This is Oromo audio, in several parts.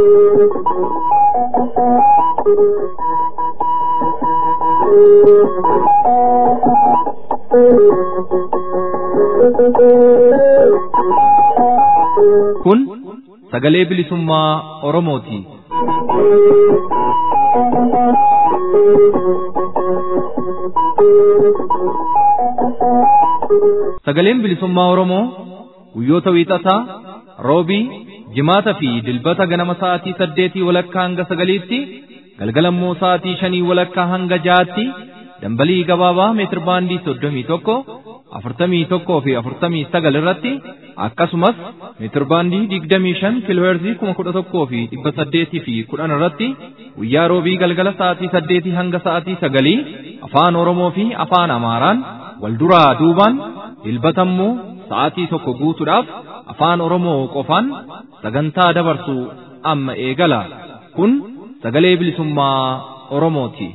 Kun sagalee bilisummaa Oromooti. Sagaleen bilisummaa Oromoo guyyoota wiixataa, roobii, jimaata fi dilbata ganama sa'aatii 8 walakkaa hanga 9tti, galgalammoo sa'aatii 5 walakkaa hanga 6tti, dambalii gabaabaa meetir baandii 31, 41 fi 49 irratti, akkasumas meetir baandii 25 kiilooherzii 11,000 fi 800 fi 10 irratti guyyaa roobii galgala sa'aatii 8 hanga sa'aatii 9 afaan Oromoo fi afaan Amaaraan wal duraa duubaan dilbatammoo sa'aatii 1 guutuudhaaf afaan Oromoo qofaan sagantaa dabarsu amma eegala. Kun sagalee bilisummaa Oromooti.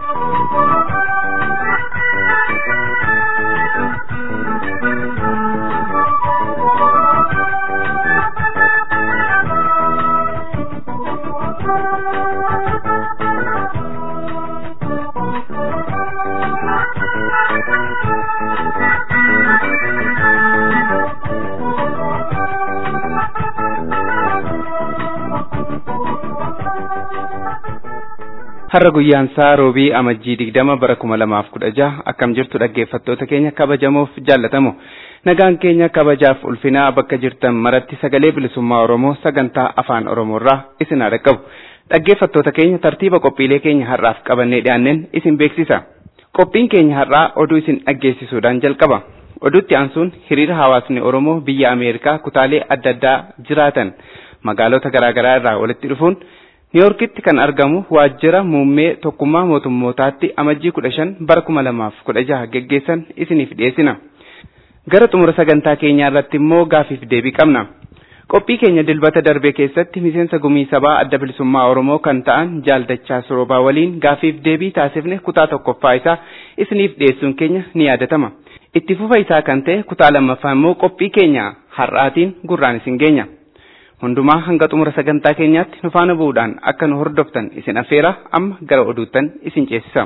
Har'a guyyaan isaa roobii amajjii 20 bara 2016 akkam jirtu dhaggeeffattoota keenya kabajamoof jaallatamu. Nagaan keenya kabajaaf ulfinaa bakka jirtan maratti sagalee bilisummaa Oromoo sagantaa afaan Oromoorraa isin dhaqqabu. Dhaggeeffattoota keenya tartiiba qophiilee keenya har'aaf qabannee dhiyaanneen isin beeksisa. Qophiin keenya har'aa oduu isin dhaggeessisuudhaan jalqaba. Oduutti aansuun hiriira hawaasni Oromoo biyya Ameerikaa kutaalee adda addaa jiraatan magaalota garaagaraa irraa walitti dhufuun Niiyorkitti kan argamu waajjira muummee tokkummaa mootummootaatti amajjii 15 bara 2016 geggeessan isiniif dhiyeessina. Gara xumura sagantaa keenyaa irratti immoo gaafiif deebii qabna. Qophii keenya dilbata darbe keessatti miseensa gumii sabaa adda bilisummaa Oromoo kan ta'an Jaaldachaa Soroobaa waliin gaafiif deebii taasifne kutaa tokkoffaa isaa isiniif dhiyeessuun keenya ni yaadatama. Itti fufa isaa kan ta'e kutaa lammaffaa immoo qophii keenya har'aatiin gurraan isin geenya. Hundumaa hanga xumura sagantaa keenyaatti nu faana bu'uudhaan akka nu hordoftan isin affeera amma gara oduuttan isin ceesisa.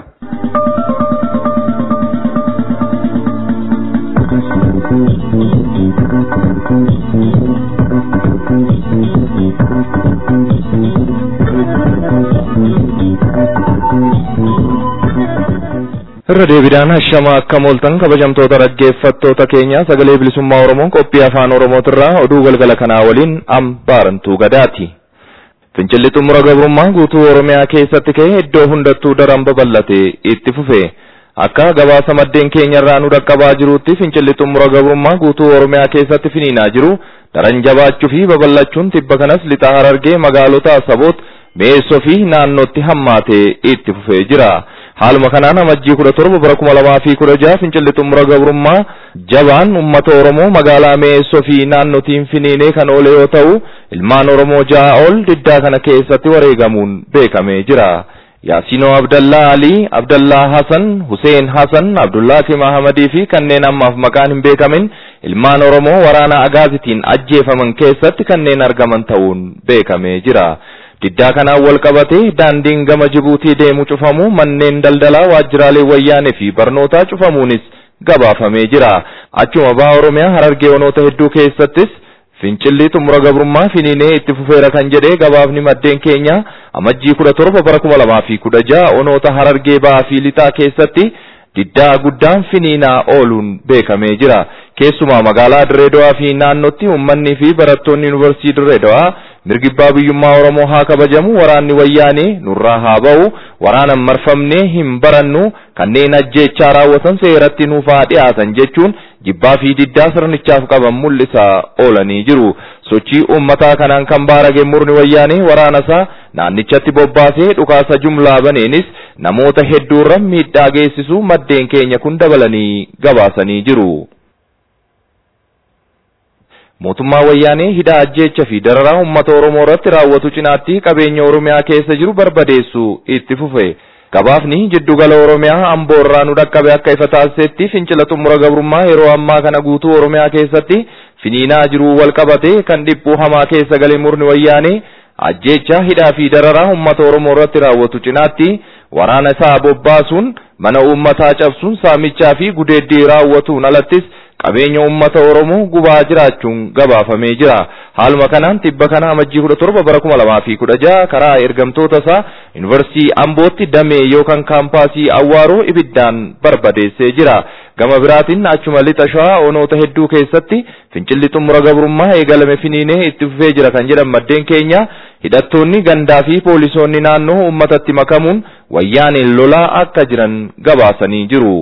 Irra deebiidhaan hashama akka mooltan kabajamtoota dhaggeeffattoota keenya sagalee bilisummaa Oromoo qophii afaan Oromootirraa oduu galgala kanaa waliin ambaarantuu gadaati. Fincilli xumura gabrummaa guutuu Oromiyaa keessatti ka'e iddoo hundattuu daran babal'ate itti fufe. Akka gabaasa maddeen keenyarraa nu dhaqqabaa jirutti fincilli xumura gabrummaa guutuu Oromiyaa keessatti finiinaa jiru daran jabaachuu fi babal'achuun tibba kanas lixa Harargee magaalota Asaboot, Meessoo fi naannootti hammaate itti fufee jira. Haaluma kanaan amajjii 17 bara 2016 fincilli xumura gabrummaa jabaan uummata Oromoo magaalaa Meessoo fi naannootiin finiinee kan oole yoo ta'u ilmaan Oromoo 6 ol diddaa kana keessatti wareegamuun beekamee jira. Yaasinoo Abdallaa Ali, Abdallaa Hasan, Hussein Hasan, Abdullahi Mahamadii fi kanneen ammaaf maqaan hin beekamin ilmaan Oromoo waraana Agaazitiin ajjeefaman keessatti kanneen argaman ta'uun beekamee jira. Diddaa kanaan wal qabatee daandiin gama Jibuutii deemu cufamu, manneen daldalaa, waajjiraalee wayyaanee fi barnootaa cufamuunis gabaafamee jira. Achuma baha Oromiyaa Harargee onoota hedduu keessattis fincilli xumura gabrummaa finiinee itti fufeera kan jedhee gabaafni maddeen keenya amajjii 17 bara 2016 onoota Harargee bahaa fi lixaa keessatti diddaa guddaan finiinaa ooluun beekamee jira. Keessumaa magaalaa Dirreedawaa fi naannootti uummanni fi barattoonni yuunivarsiitii Dirreedawaa mirgi abbaa biyyummaa Oromoo haa kabajamu, waraanni wayyaanee nurraa haa ba'u, waraanaan marfamnee hin barannu, kanneen ajjeechaa raawwatan seeratti nuuf haa dhiyaatan jechuun jibbaa fi diddaa sirnichaaf qaban mul'isaa oolanii jiru. Sochii uummataa kanaan kan baarage murni wayyaanee waraanasaa naannichatti bobbaasee dhukaasa jumlaa baneenis namoota hedduurra miidhaa geessisu maddeen keenya kun dabalanii gabaasanii jiru. Mootummaa wayyaanee hidhaa ajjeecha fi dararaa uummata Oromoo irratti raawwatu cinaatti qabeenya Oromiyaa keessa jiru barbadeessuu itti fufe. Gabaafni jiddugala Oromiyaa Amboo irraa nu dhaqqabe akka ifa taasisetti fincila xumura gabrummaa yeroo ammaa kana guutuu Oromiyaa keessatti finiinaa jiru wal qabatee kan dhiphuu hamaa keessa galee murni wayyaanee ajjeechaa hidhaa fi dararaa uummata Oromoo irratti raawwatu cinaatti waraana isaa bobbaasuun mana uummataa cabsuun saamichaa fi gudeeddii raawwatuun alattis qabeenya uummata Oromoo gubaa jiraachuun gabaafamee jira. Haaluma kanaan tibba kana amajjii 17 bara 2016 karaa ergamtoota isaa Yuunivarsiitii Ambootti damee yookaan kaampaasii Awwaaroo ibiddaan barbadeessee jira. Gama biraatiin achuma lixa Shawaa onoota hedduu keessatti fincilli xumura gabrummaa eegalame finiinee itti fufee jira kan jedhan maddeen keenya hidhattoonni gandaa fi poolisoonni naannoo uummatatti makamuun wayyaaneen lolaa akka jiran gabaasanii jiru.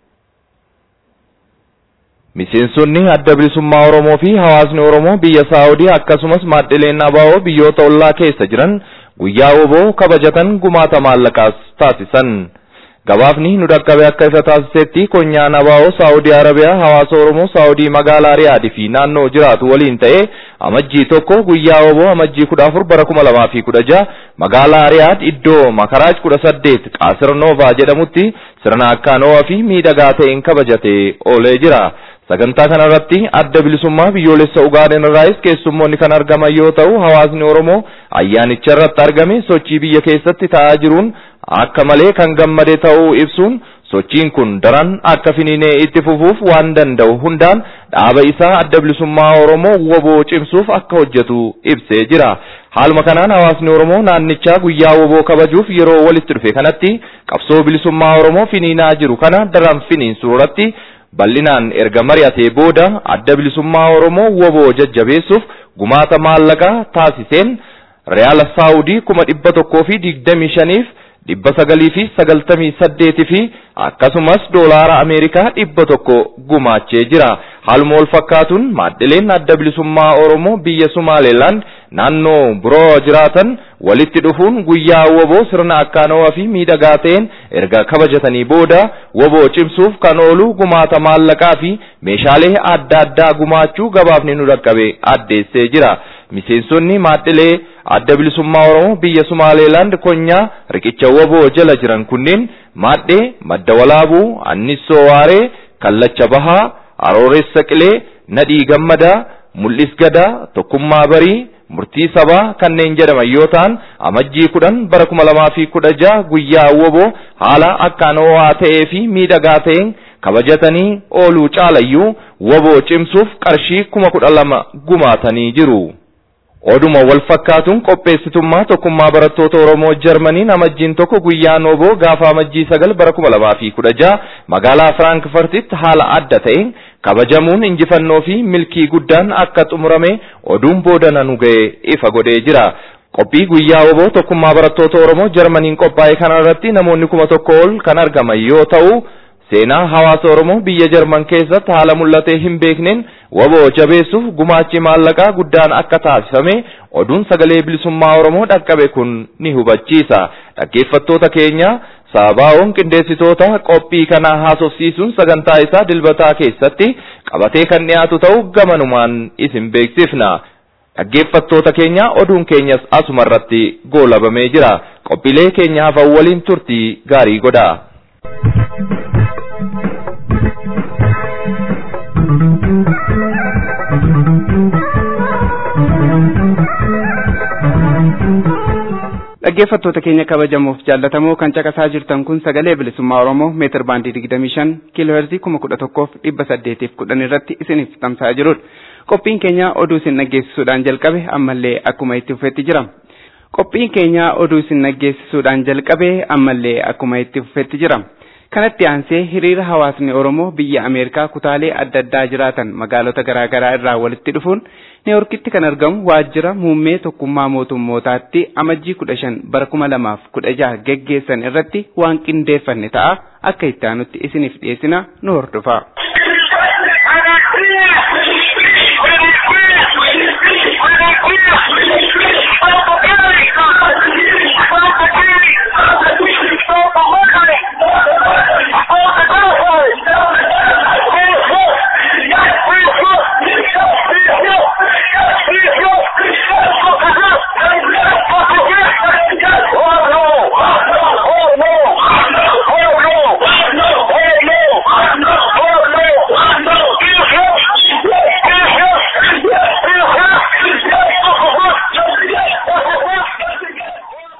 Miseensonni adda bilisummaa Oromoo fi hawaasni Oromoo biyya Saawudii akkasumas maadhileen ABO biyyoota ollaa keessa jiran guyyaa woboo kabajatan gumaata maallaqaas taasisan. Gabaafni nu dhaqqabe akka isa taasisetti konyaan ABO Saawudii Arabiyaa hawaasa Oromoo Saawudii magaalaa Riyaad fi naannoo jiraatu waliin ta'ee amajjii tokko guyyaa woboo amajjii 14 bara 2016 magaalaa Riyaad iddoo Makaraaj 18 Qaasir Noovaa jedhamutti sirna akkaanoo fi miidhagaa ta'een kabajatee oolee jira. Sagantaa kanarratti adda bilisummaa biyyoolessa Ugaaden irraas keessummoonni kan argaman yoo ta'u hawaasni Oromoo ayyaanicha irratti argame sochii biyya keessatti ta'aa jiruun akka malee kan gammade ta'uu ibsuun sochiin kun daran akka finiinee itti fufuuf waan danda'u hundaan dhaaba isaa adda bilisummaa Oromoo woboo cimsuuf akka hojjetu ibsee jira. Haaluma kanaan hawaasni Oromoo naannichaa guyyaa woboo kabajuuf yeroo walitti dhufe kanatti qabsoo bilisummaa Oromoo finiinaa jiru kana daran finiinsuu irratti bal'inaan erga mari'atee booda adda bilisummaa Oromoo woboo jajjabeessuuf gumaata maallaqaa taasiseen Riyaala Saawudii 125 998 fi akkasumas doolaara Ameerikaa 100 gumaachee jira. Haaluma wal fakkaatuun maadhileen adda bilisummaa Oromoo biyya Somaaliland naannoo biroo jiraatan walitti dhufuun guyyaa woboo sirna akkaanoo fi miidhagaa ta'een erga kabajatanii booda woboo cimsuuf kan oolu gumaata maallaqaa fi meeshaalee adda addaa gumaachuu gabaafni nu dhaqqabe addeessee jira. Miseensonni maadhilee adda bilisummaa Oromoo biyya Somaaliland konyaa riqicha woboo jala jiran kunneen maadhee madda walaabuu Annissoo Waaree Kallacha Bahaa Arooressa Qilee Nadhii Gammadaa Mul'is Gadaa Tokkummaa Barii murtii sabaa kanneen jedhaman yoo ta'an amajjii 10 bara 2016 guyyaa woboo haala akkaanoo ta'ee fi miidhagaa ta'een kabajatanii ooluu caalayyuu woboo cimsuuf qarshii 12,000 gumaatanii jiru. Oduma wal fakkaatuun qopheessitummaa tokkummaa barattoota Oromoo Jarmaniin amajjiin tokko guyyaan woboo gaafa amajjii 9 bara 2016 magaalaa Frankfurtitti haala adda ta'een kabajamuun injifannoo fi milkii guddaan akka xumurame oduun boodana nu ga'e ifa godhee jira. Qophii guyyaa woboo tokkummaa barattoota Oromoo Jarmaniin qophaa'e kana irratti namoonni 1,000 ol kan argaman yoo ta'u seenaa hawaasa Oromoo biyya Jarman keessatti haala mul'atee hin beekneen woboo jabeessuuf gumaachi maallaqaa guddaan akka taasifame oduun sagalee bilisummaa Oromoo dhaqqabe kun ni hubachiisa. Dhaggeeffattoota keenya Saabaa'oon qindeessitoota qophii kana haasofsiisuun sagantaa isaa dilbataa keessatti qabatee kan dhiyaatu ta'u gamanumaan isin beeksifna. Dhaggeeffattoota keenya oduun keenyas asuma irratti goolabamee jira. Qophiilee keenya hafan waliin turtii gaarii godhaa. Dhaggeeffattoota keenya kabajamoof jaallatamoo kan caqasaa jirtan kun sagalee bilisummaa Oromoo meetir baandii 25 kiilooherzii 11,810 irratti isiniif tamsa'aa jirudha. Qophiin keenya oduu isin dhaggeessisuudhaan jalqabe ammallee akkuma itti fufetti jira. Kanatti aansee hiriira hawaasni Oromoo biyya Ameerikaa kutaalee adda addaa jiraatan magaalota garaa garaa irraa walitti dhufuun Niiwuorkitti kan argamu waajjira muummee tokkummaa mootummootaatti amajjii 15 bara 2016 geggeessan irratti waan qindeeffanne ta'a akka itti aanutti isiniif dhiyeessina nu hordofaa.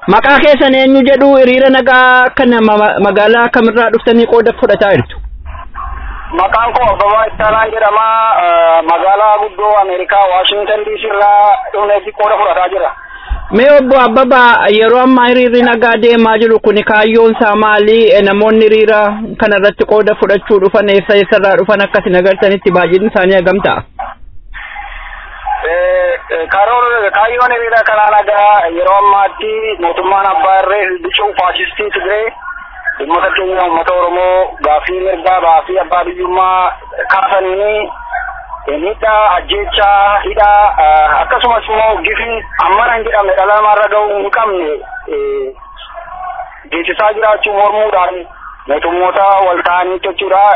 Maqaa keessan eenyu jedhu hiriira nagaa kana magaalaa kamirraa dhuftanii qooda fudhataa jirtu? Maqaan koo Abbabaa Ittaanaan jedhama. Magaalaa guddoo Ameerikaa Washington DC irraa dhufnee qooda fudhataa jira. Mee obbo Abbabaa yeroo ammaa hiriirri nagaa deemaa jiru kun kaayyoon isaa maali? Namoonni hiriira kana irratti qooda fudhachuu dhufan eessarraa dhufan akkasiin agartanitti baay'inni isaanii hagam ta'a? Kaayyoon hiriira kanaa nagaa yeroo ammaatti mootummaan abbaa irree bicuu faashistii Tigree uummata keenya uummata Oromoo gaaffii mirgaa gaaffii abbaa biyyummaa kaasanii miidhaa ajjeechaa hidhaa akkasumas immoo gifii ammana hin jedhamne dhala namaarra ga'uu hin qabne geessisaa jiraachuu mormuudhaan mootummoota wal ta'anii jechuudha.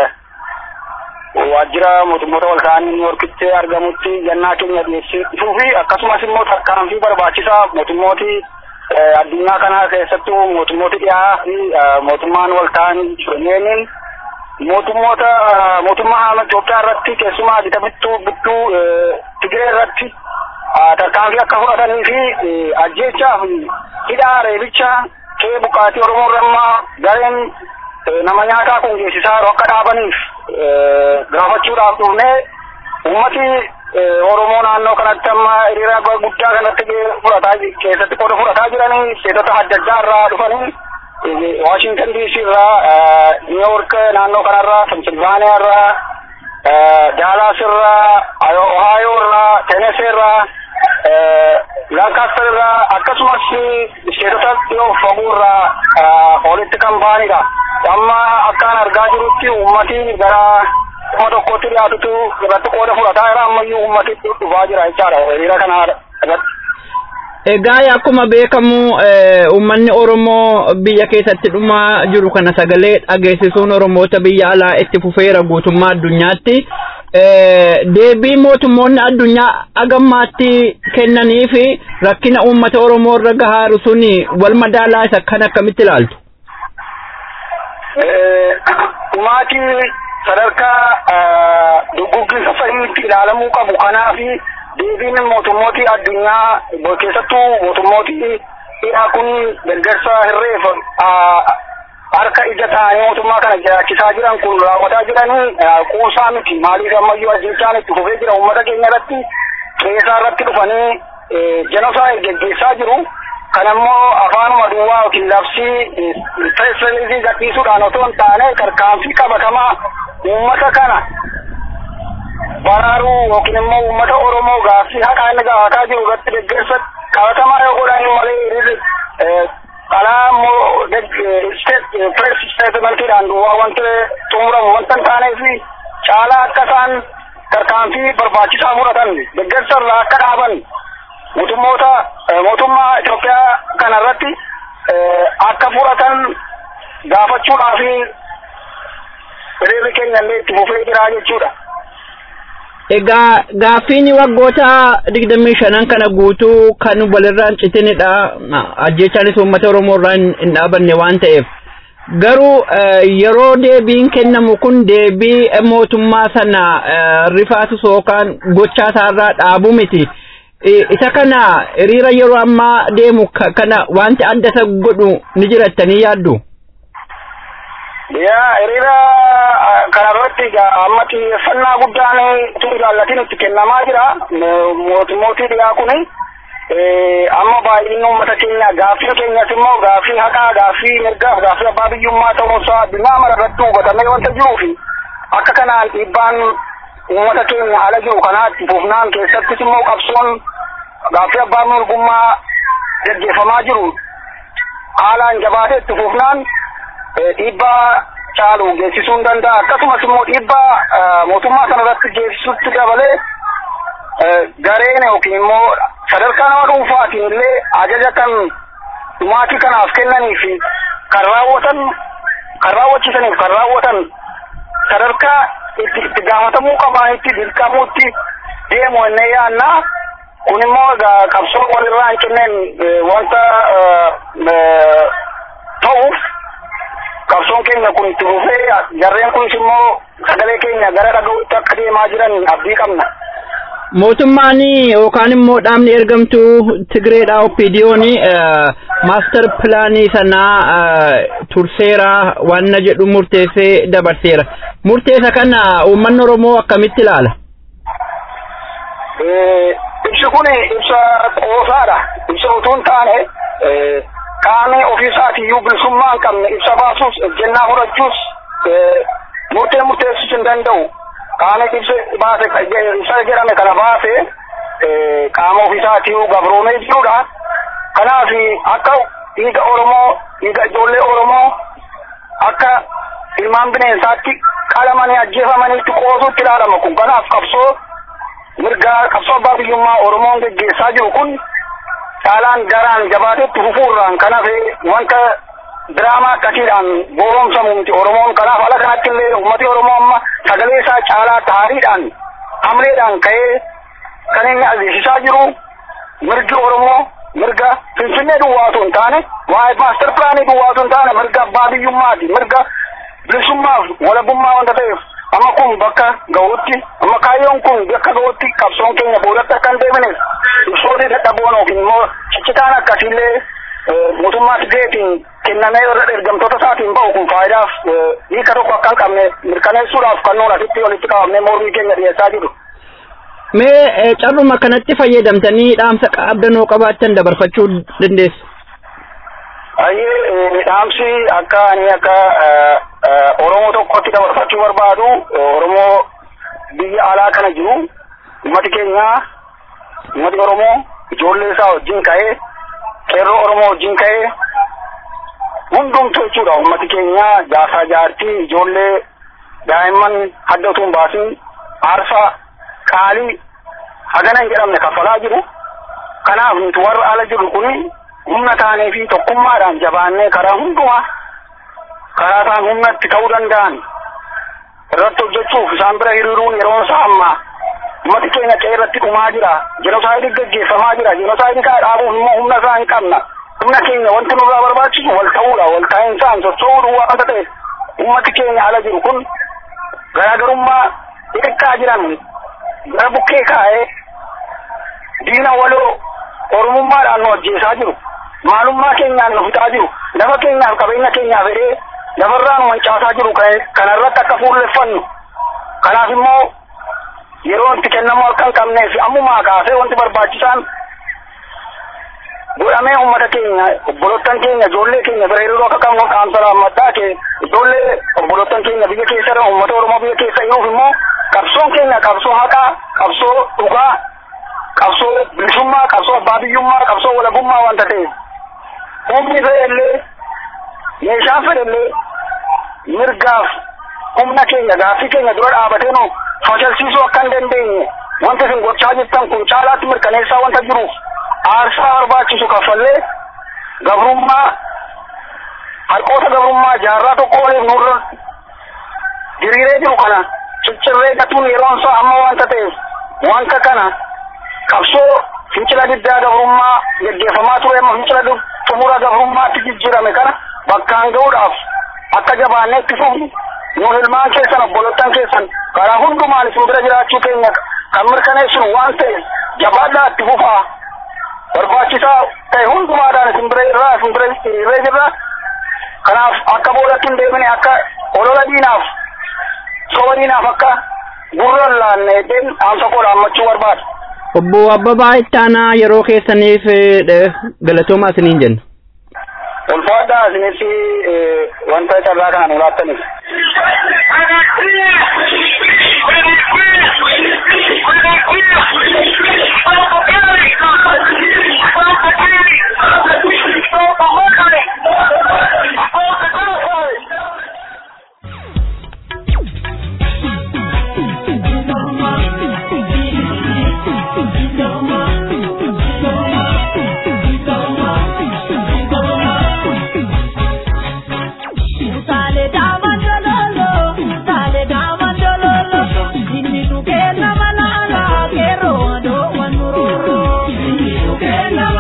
Waajjira mootummoota wal ta'anii New Yorkitti argamutti jannaa keenya dhiyeessuu fi akkasumas immoo tarkaanfii barbaachisaa mootummooti addunyaa kana keessattuu mootummooti dhiyaa fi mootummaan wal ta'anii jireenyiin mootummaa Itoophiyaa irratti keessumaa bittuu Tigree irratti tarkaanfii akka fudhatanii fi ajjeechaa fi hidhaa reebicha kee buqqaatii Oromoo irraa gareen nama nyaataa kun geessisaa akka dhaabaniif gaafachuudhaaf dhufnee uummati Oromoo naannoo kanatti amma hiriira guddaa kanatti keessatti qooda fudhataa jiranii seetota adda addaa irraa dhufanii Washington DC irraa New York naannoo kanarraa Pennsylvania irraa Dallas irraa Ohio irraa Tennessee irraa Lancaster irraa akkasumas seetota dhiyoo fagoo irraa walitti kan ba'anidha. Amma akkaan argaa jirutti uummati gara kuma tokkotti dhiyaatutu irratti qooda fudhataa jira ammayyuu uummati dhufaa jira jechaadha hiriira kana irratti. Egaa akkuma beekamu uummanni Oromoo biyya keessatti dhumaa jiru kana sagalee dhageessisuun Oromoota biyya alaa itti fufeera guutummaa addunyaatti. Deebii mootummoonni addunyaa agammaatti kennanii fi rakkina uummata Oromoo irra gahaa suni wal madaalaa isa kan akkamitti ilaaltu? Ummati sadarkaa duguggii safariitti ilaalamuu qabu kanaaf deebiin mootummooti addunyaa keessattuu mootummooti dhiyaa kun gargaarsa hirreef harka ija ta'anii mootummaa kana jiraachisaa jiran kun raawwataa jiranii quusaa miti maaliif ammayyuu ajjeechaan itti fufee jira uummata keenya irratti keessaa irratti dhufanii jenosaayid geggeessaa jiru. Kanammoo afaanuma duwwaa yookiin labsii press release gadhiisuudhaan otoo hin taane tarkaanfii qabatamaa uummata kana baraaruu yookiin immoo uummata Oromoo gaaffii haqaa inni gaafataa jiru irratti deeggarsa qabatamaa yoo godhan malee kalaa press statementidhaan duwwaa wanti xumuramu wanta hin taanee fi caalaa akka isaan tarkaanfii barbaachisaa fudhatan deeggarsa irraa akka dhaaban mootummaa Itoophiyaa kana irratti akka fudhatan gaafachuudhaaf hiriirri keenya illee itti fufee jira jechuudha. Egaa gaaffiin waggoota 25 kana guutuu kan walirraan citinidha. Ajjeechaanis uummata Oromoo irraa hin dhaabanne waan ta'eef. Garuu yeroo deebiin kennamu kun deebii mootummaa sana rifaatu yookaan gochaa isaarraa dhaabu miti. Isa kana hiriira yeroo ammaa deemu kana wanti adda isa godhu ni jiraatanii yaaddu? Hiriira kanarratti amma xiyyeeffannaa guddaan utuu ilaallatiin itti kennamaa jira. Mootummooti dhiyaa kuni amma baay'inni uummata keenya gaaffii keenyas immoo gaaffii haqaa gaaffii mirgaaf gaaffii abbaa biyyummaa ta'uusaa addunyaa mara irratti hubatamee wanta jiruufi akka kanaan dhiibbaan uummata keenya ala jiru kanaatti fufnaan keessattis immoo qabsoon gaaffii abbaa mirgummaa gaggeeffamaa jiru haalaan jabaatee itti fufnaan dhiibbaa caalu geessisuu hin danda'a. Akkasumas immoo dhiibbaa mootummaa sanarratti geessisutti dabalee gareen yookiin immoo sadarkaa nama dhuunfaatiin illee ajaja kan dhumaatii kanaaf kennanii fi kan raawwachiisaniif kan raawwatan sadarkaa itti gaafatamuu qabaanitti dirqamuutti deemu innee yaannaa. Kun immoo qabsoo walirraa hin kenneen wanta ta'uuf qabsoon keenya kun itti fufee jarreen kunis immoo sagalee keenya gara dhaga'uutti akka deemaa jiran abdii qabna. mootummaanii yookaan immoo dhaabni ergamtuu Tigreedhaa OPDOni maaster pilaanii sanaa turseera waan jedhu murteessee dabarseera. Murteessa kana uummanni Oromoo akkamitti ilaala? Ibsi kun ibsa qoosaadha. Ibsa utuu hin taane qaamni ofiisaatii bilisummaa hin qabne ibsa baasuus ejjennaa fudhachuus murteessuu hin danda'u. Qaamni ibsa baase ibsa jedhame kana baase qaama ofiisaatii gabroomee jirudha. Kanaaf akka dhiiga Oromoo, dhiiga ijoollee Oromoo akka ilmaan bineensaatti qalamanii ajjeefamaniitti qoosuutti ilaalama kun. Kanaaf qabsoo mirgaa qabsoo abbaa biyyummaa Oromoon geggeessaa jiru kun caalaan garaan jabaateetti fufuurraan kanaaf wanta diraamaa akkasiidhaan booromsamu miti Oromoon. Kanaaf ala kanatti illee uummati Oromoo amma sagalee isaa caalaa taariidhaan hamleedhaan ka'ee kan inni agarsiisaa jiru mirgi Oromoo mirga Finfinnee duwwaatu hin taane waa'ee maaster pilaanii duwwaatu hin taane mirga abbaa biyyummaati, mirga bilisummaaf walabummaa wanta ta'eef amma kun bakka ga'utti amma kaayyoon kun bakka ga'utti qabsoon keenya boodatti akka hin deebineef ibsoonni dadhaboon yookiin immoo ciccitaan akkasiillee mootummaa Tigireetiin kennamee irra ergamtoota isaatiin ba'u kun faayidaaf hiika tokko akka hin qabne mirkaneessuudhaaf kan nuun asitti walitti qabamnee mormii keenya dhiyeessaa jiru. Mee carruma kanatti fayyadamtanii dhaamsa qabdanoo qabaattan dabarfachuu dandeessu? Dhaamsi akka Oromoo tokkotti dabarfachuu barbaadu Oromoo biyya alaa kana jiru ummati keenya ummati Oromoo ijoollee isaa wajjin ka'ee qeerroo Oromoo wajjin ka'ee hundumtu jechuudha. Ummati keenya jaarsaa jaartii ijoollee daa'imman hadda utuu hin baasin aarsaa qaalii hagana hin jedhamne kaffalaa jiru. Kanaaf nuti warra ala jiru kun humna taanee fi tokkummaadhaan jabaannee karaa hundumaa karaa isaan humnatti ta'uu danda'an irratti hojjechuuf isaan bira hiriiruun yeroon isaa ammaa. Ummati keenya qeerratti dhumaa jira. Jenosaayidii gaggeeffamaa jira. Jenosaayidii kana dhaabuuf immoo humna isaa hin qabna. Humna keenya wanti nurraa barbaachisu wal ta'uudha. Wal ta'insaan socho'uu waanta ta'eef ummati keenya ala jiru kun garaagarummaa xixiqqaa jiran gara bukkee kaa'ee diina waloo Oromummaadhaan nu ajjeesaa jiru. Maalummaa keenyaan nu fixaa jiru. Lafa keenyaaf qabeenya keenyaaf jedhee lafarraa nu mancaasaa jiru. Kanarratti akka fuulleffannu. Kanaaf immoo yeroo itti kennamuu akka hin qabneef ammumaa kaasee wanti barbaachisaan godhamee uummata keenya obbolottan keenya ijoollee keenya bira hiriiruu akka qabnu dhaamsa laammadhaa kee ijoollee obbolottan keenya biyya keessa jiran uummata Oromoo biyya keessa jiruuf immoo qabsoon keenya qabsoo haqaa, qabsoo dhugaa, qabsoo bilisummaa, qabsoo abbaa biyyummaa, qabsoo walabummaa wanta ta'eef humni fedhellee meeshaan fedhellee mirgaaf humna keenya gaaffii keenya dura dhaabatee nu fashalsiisuu akka hin dandeenye wanta isin gochaa jirtan kun caalaatti mirkaneessaa wanta jiruuf aarsaa barbaachisu kaffallee gabrummaa harqoota gabrummaa jaarraa tokko oliif nurra diriiree jiru kana ciccirree gatuun yeroon isaa amma wanta ta'eef wanta kana qabsoo fincila diddaa gabrummaa gaggeeffamaa ture amma fincila xumura gabrummaatti jijjiirame kana bakkaan ga'uudhaaf akka jabaannee itti fufnu nuun ilmaan keessan obbolottan keessan karaa hundumaan isin bira jiraachuu keenya kan mirkaneessinu waan ta'eef jabaadhaa itti fufaa barbaachisaa ta'e hundumaadhaan isin bira jirra. Kanaaf akka boodatti hin deemine akka olola diinaaf soba diinaaf akka gurra laanne dhaamsa koo dhaammachuu barbaada. Obbo Abbabaa Ittaanaa yeroo keessaniif galatoomaa isiniin jenna. Ulfaadhaa isinis wanta carraa kana nu laattaniif. Kena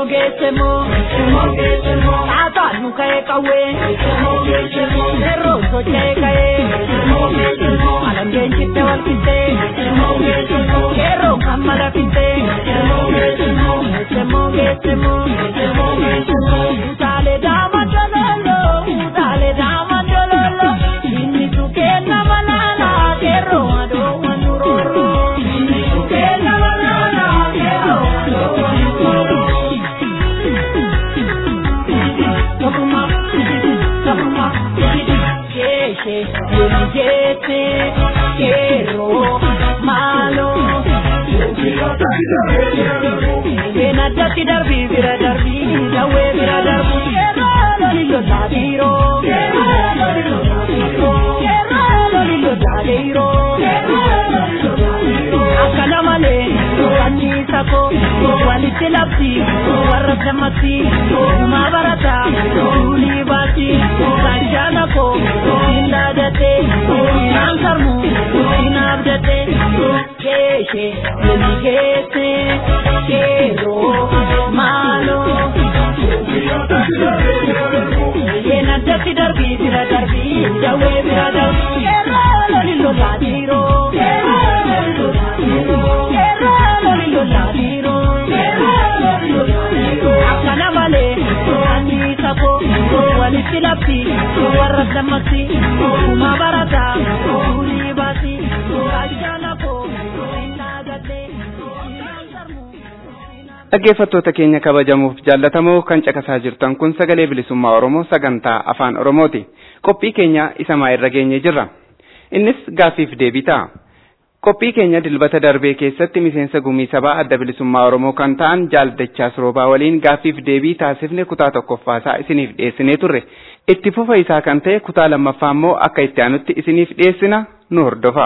Dhaggeeffattoota keenya kabajamuuf jaallatamoo kan caqasaa jirtan kun sagalee bilisummaa Oromoo sagantaa afaan Oromooti. Qophii keenya isa irra geenye jirra. Innis gaaffiif deebii ta'a. Qophii keenya dilbata darbee keessatti miseensa gumii sabaa adda bilisummaa Oromoo kan ta'an Jaaldachaas Roobaa waliin gaaffiif deebii taasifne kutaa tokkoffaasaa isiniif dhiyeessinee turre. Itti fufa isaa kan ta'e kutaa lammaffaa immoo akka itti aanutti isiniif dhiyeessina nu hordofa.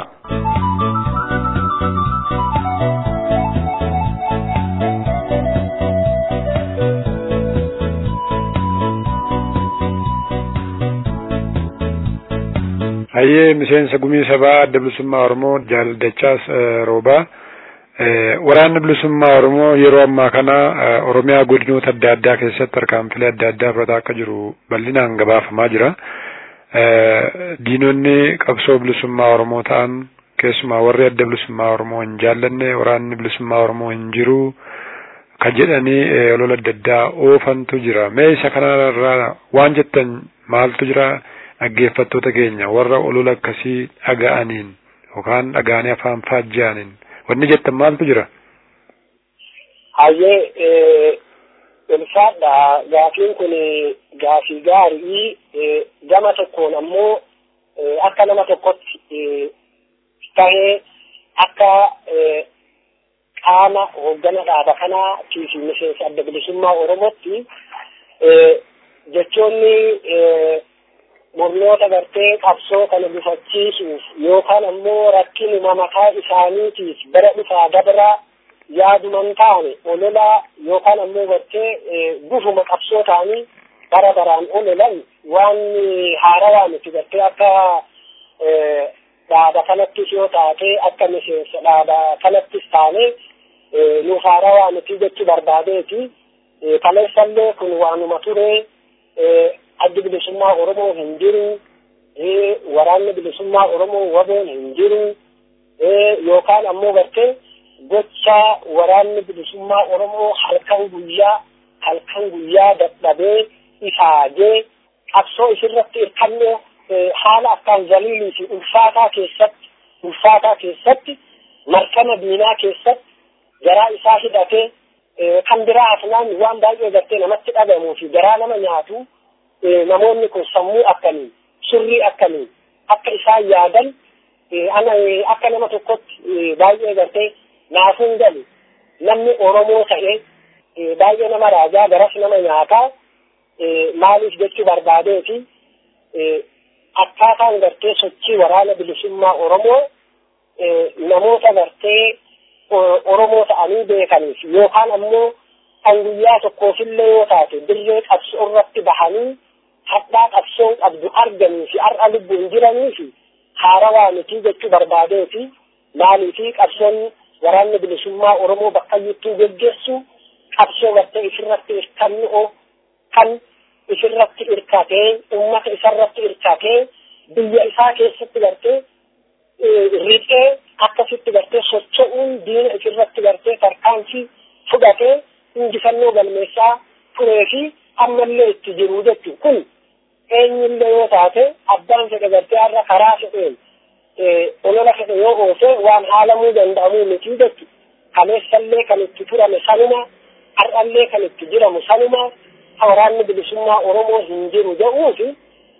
Hayyee miseensa gumii sabaa adda bilisummaa Oromoo Jaaldachaas Roobaa waraanni bilisummaa Oromoo yeroo ammaa kana Oromiyaa godinoota adda addaa keessatti tarkaanfilee adda addaa fudhataa akka jiru bal'inaan gabaafamaa jira. Diinonni qabsoo bilisummaa Oromoo ta'an keessumaa warri adda bilisummaa Oromoo hin jaallanne waraanni bilisummaa Oromoo hin jiru kan jedhanii olola adda addaa oofantu jira. Mee isa kanarraa waan jettan maaltu jira? Dhaggeeffattoota keenya warra olola akkasii dhaga'aniin yookaan dhaga'anii afaan faajjaniin wanni jettan maaltu jira? Hayyee ilfaadha gaafiin kun gaafii gaarii gama tokkoon ammoo akka nama tokkotti tahee akka qaama hooggana dhaaba kanaa fi miseensa adda bilisummaa Oromootti jechoonni murnoota gartee qabsoo kana gufachiisuuf yookaan ammoo rakkinuma mataa isaaniitiif bara dhufaa dabra yaaduman taane ololaa yookaan ammoo gartee gufuma qabsoo ta'anii bara baraan ololan waan haarawaa miti gartee akka dhaaba kanattis yoo taate akka miseensa dhaaba kanattis taane nuuf haarawaa miti jechuu barbaadeeti. Kaleessallee kun waanuma ture addi bilisummaa Oromoo hin jiru, waraanni bilisummaa Oromoo waboon hin jiru, yookaan ammoo gartee gocha waraanni bilisummaa Oromoo halkan guyyaa dadhabee ifaajee qabsoo isirratti hirkannee haala akkaan zaliilii fi ulfaataa keessatti markana diinaa keessatti garaa isaa hidhatee kan biraa afnaan waan baay'ee gartee namatti dhagahamuu fi garaa nama nyaatu namoonni kun sammuu akkamii surrii akkamii akka isaan yaadan akka nama tokkotti baay'ee gartee naafuun galu namni Oromoo ta'ee baay'ee nama raajaa garas nama nyaataa maaliif jechuu barbaadeeti akkaataan gartee sochii waraana bilisummaa Oromoo namoota gartee Oromoo ta'anii beekaniif yookaan ammoo kan guyyaa tokkoofillee yoo taate dirree qabsoo irratti bahanii hadhaa qabsoon qabdu arganii fi har'a lubbuun jiranii fi haarawaa miti jechuu barbaadeeti maaliifi qabsoon waraanni bilisummaa Oromoo bakka iyyuu geggeessu qabsoo gartee isirratti irkannu kan isirratti irkatee ummata isarratti irkatee biyya isaa keessatti gartee riixee akkasitti gartee socho'uun diina isirratti gartee tarkaanfii fudhatee injifannoo galmeessaa turee fi ammallee itti jiru jechuudha. Kun eenyullee yoo taate abbaan fedhe gartee har'a karaa fedheen olola fedhe yoo oose waan haalamuu danda'amuu miti jechuudha. Kaleessallee kan itti turame sanuma, har'allee kan itti jiramu sanuma, waraanni bilisummaa Oromoo hin jiru jedhuufi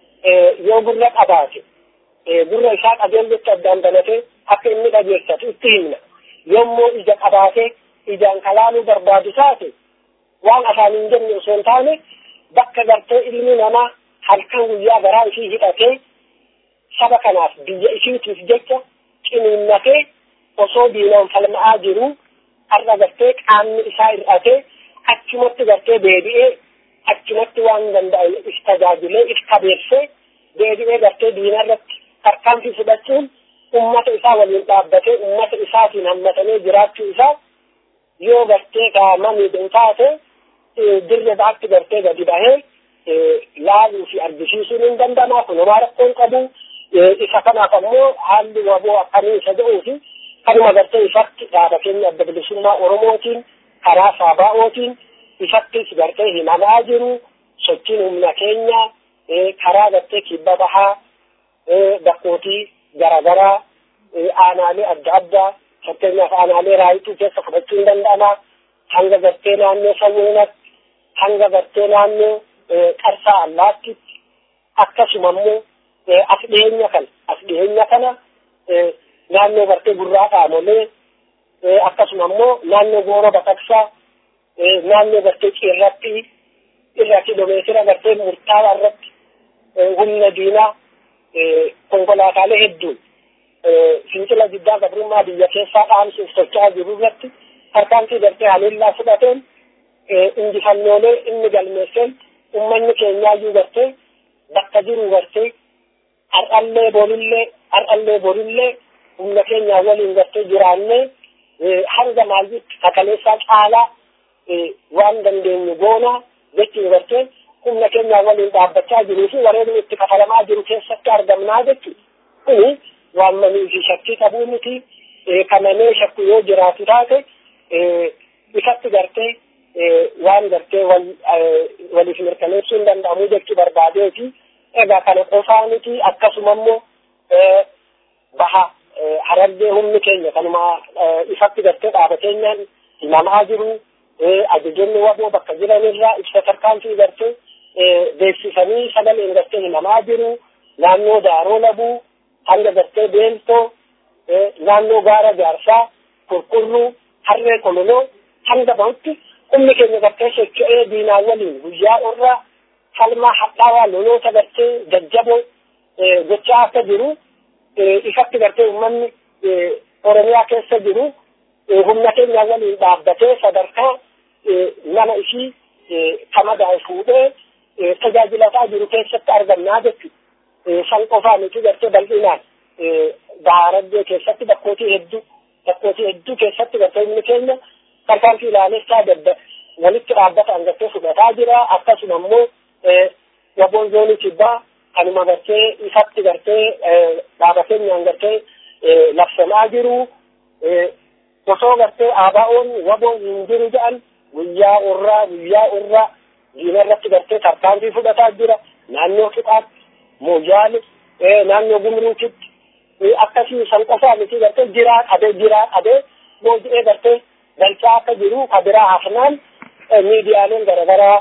yoo gurra qabaate gurra isaa qabeelletti addaan banatee akka inni dhageessatu itti himna. Yommuu ija qabaatee ijaan kalaaluu barbaadu taate waan afaan hin jenne osoo hin taane bakka gartee ilmi namaa halkan guyyaa garaa isii hidhatee saba kanaaf biyya isiitiif jecha ciniinnatee osoo diinaan falma'aa jiru har'a gartee qaamni isaa hir'atee achumatti gartee deebi'ee achumatti waan danda'e if tajaajilee if qabeessee deebi'ee gartee diina irratti tarkaanfii fudhachuun ummata isaa waliin dhaabbatee ummata isaatiin hammatamee jiraachuu isaa yoo gartee kaa'amanii taate dirree baatti gartee gadi bahee laaluu fi argisiisuun hin danda'ama. Kunumaa rakkoon qabu isa kanaaf ammoo haalli waboo akkamii isa jedhuu fi kanuma gartee ifatti dhaaba keenya adda bilisummaa Oromootiin karaa Saabaa'ootiin ifattis gartee himamaa jiru sochiin humna keenya karaa gartee kibba bahaa bakkootii garaagaraa aanaalee adda addaa fakkeenyaaf aanaalee raayituu keessa fudhachuun danda'ama. Hanga gartee naannoo Sawweenatti, hanga gartee naannoo Qarsaa Allaattitti akkasuma immoo as dhiyeenya kana naannoo gartee Gurraa Qaamolee akkasuma immoo naannoo Gooroo Baqaqsaa naannoo gartee Qeerratti irra kiiloomeetira gartee murtaawaa irratti humna diinaa konkolaataalee hedduun fincila guddaa gabrummaa biyya keessaa dhaamsuuf socho'aa jiru irratti tarkaanfii gartee haleellaa fudhateen injifannoolee inni galmeesseen ummanni keenyaayyuu gartee bakka jiru gartee har'allee borillee humna keenyaa waliin gartee jiraannee hanga maallitti kakaleessaa caalaa waan dandeenyu goona jechuun gartee humna keenyaa waliin dhaabbachaa jiruu fi wareegni itti kafalamaa jiru keessatti argamnaa jechuudha. Kuni waan manii fi shakkii qabuu miti. Kanamee shakku yoo jiraatu taate ifatti gartee waan gartee waliif mirkaneessuu hin danda'amu jechuu barbaadeeti. Egaa kana qofaa miti akkasuma immoo baha Harargee humni keenya kanuma ifatti gartee dhaaba keenyaan himamaa jiru. Ajajoonni waboo bakka jiranirraa ibsa tarkaanfii gartee beeksisanii sagaleen gartee himamaa jiru. Naannoo Daaroo Labuu hanga gartee Beeltoo naannoo Gaara Jaarsaa Qurqurruu Harree Kololoo hanga bahutti humni keenya gartee socho'ee diinaa waliin guyyaa irraa falmaa hadhaawaa loloota gartee jajjaboo gochaa akka jiru ifatti gartee uummanni Oromiyaa keessa jiru humna keenya waliin dhaabbatee sadarkaa nama ishii kamadaa'e fuudhee tajaajilataa jiru keessatti argamnaa jechuudha. San qofaa miti gartee bal'inaan Harargee keessatti bakkootii hedduu keessatti gartee humni keenya tarkaanfii ilaalessaa walitti dhaabbataan gartee fudhataa jira. Akkasuma immoo waboon zoonii kibbaa kanuma gartee ifatti gartee dhaaba keenyaan gartee labsamaa jiru. Osoo gartee ABO'n waboon hin jiru jedhan guyyaa irraa diina irratti gartee tarkaanfii fudhataa jira. Naannoo Qixaatti, Mooyaale, naannoo Gumruukitti akkasii san qofaa miti gartee jiraa qabee booji'ee gartee galchaa akka jiru kabiraa hafnaan miidiyaaleen garaagaraa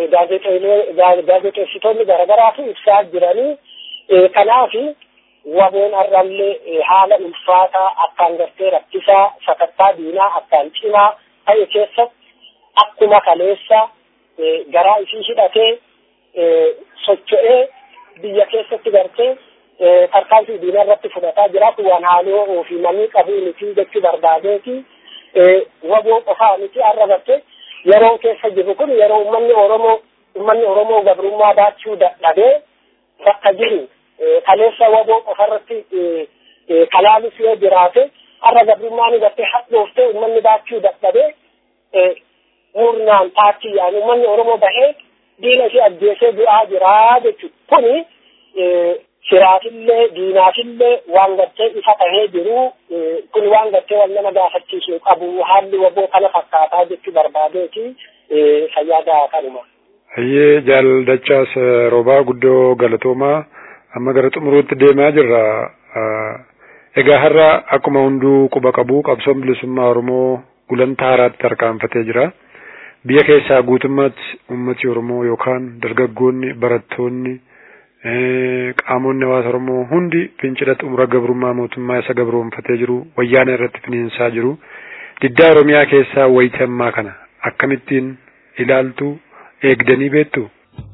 gaazexeessitoonni garaagaraatu ibsaa jiranii. Kanaaf waboon har'allee haala ulfaataa akkaan gartee rakkisaa sakattaa diinaa akkaan cimaa ta'e keessatti akkuma kaleessa garaa isii hidhatee socho'ee biyya keessatti gartee tarkaanfii diina irratti fudhataa jira. Kun waan haaloo ofii manii qabuu miti jechuu barbaadeeti. Waboo qofaa miti har'a gartee yeroo keessa jiru kun yeroo ummanni Oromoo gabrummaa baachuu dadhabee bakka jiru kaleessa waboo qofarratti kalaalus yoo jiraate har'a gabrummaan gartee hadhooftee ummanni baachuu dadhabee murnaan paartiidhaan uummanni Oromoo bahee diina ishee ajjeesee du'aa jira jechuudha. Kuni firaafillee diinaafillee waan gartee ifa tahee jiru kun waan gartee wal nama gaafachiisuu qabu haalli waboo kana fakkaataa jechuu barbaadeeti fayyadaa kanuma. Hayyee jaaldachaas roobaa guddoo galatoomaa amma gara xumuruutti deemaa jirra. Egaa har'a akkuma hunduu quba qabu qabsoon bilisummaa Oromoo gulantaa haaraatti tarkaanfatee jira. Biyya keessaa guutummaatti uummati Oromoo yookaan dargaggoonni barattoonni qaamonni hawaasa Oromoo hundi fincila xumura gabrummaa mootummaa isa gabroonfatee jiru wayyaana irratti finiinsaa jiru. Diddaa Oromiyaa keessaa wayitammaa kana akkamittiin ilaaltu eegdanii beektu?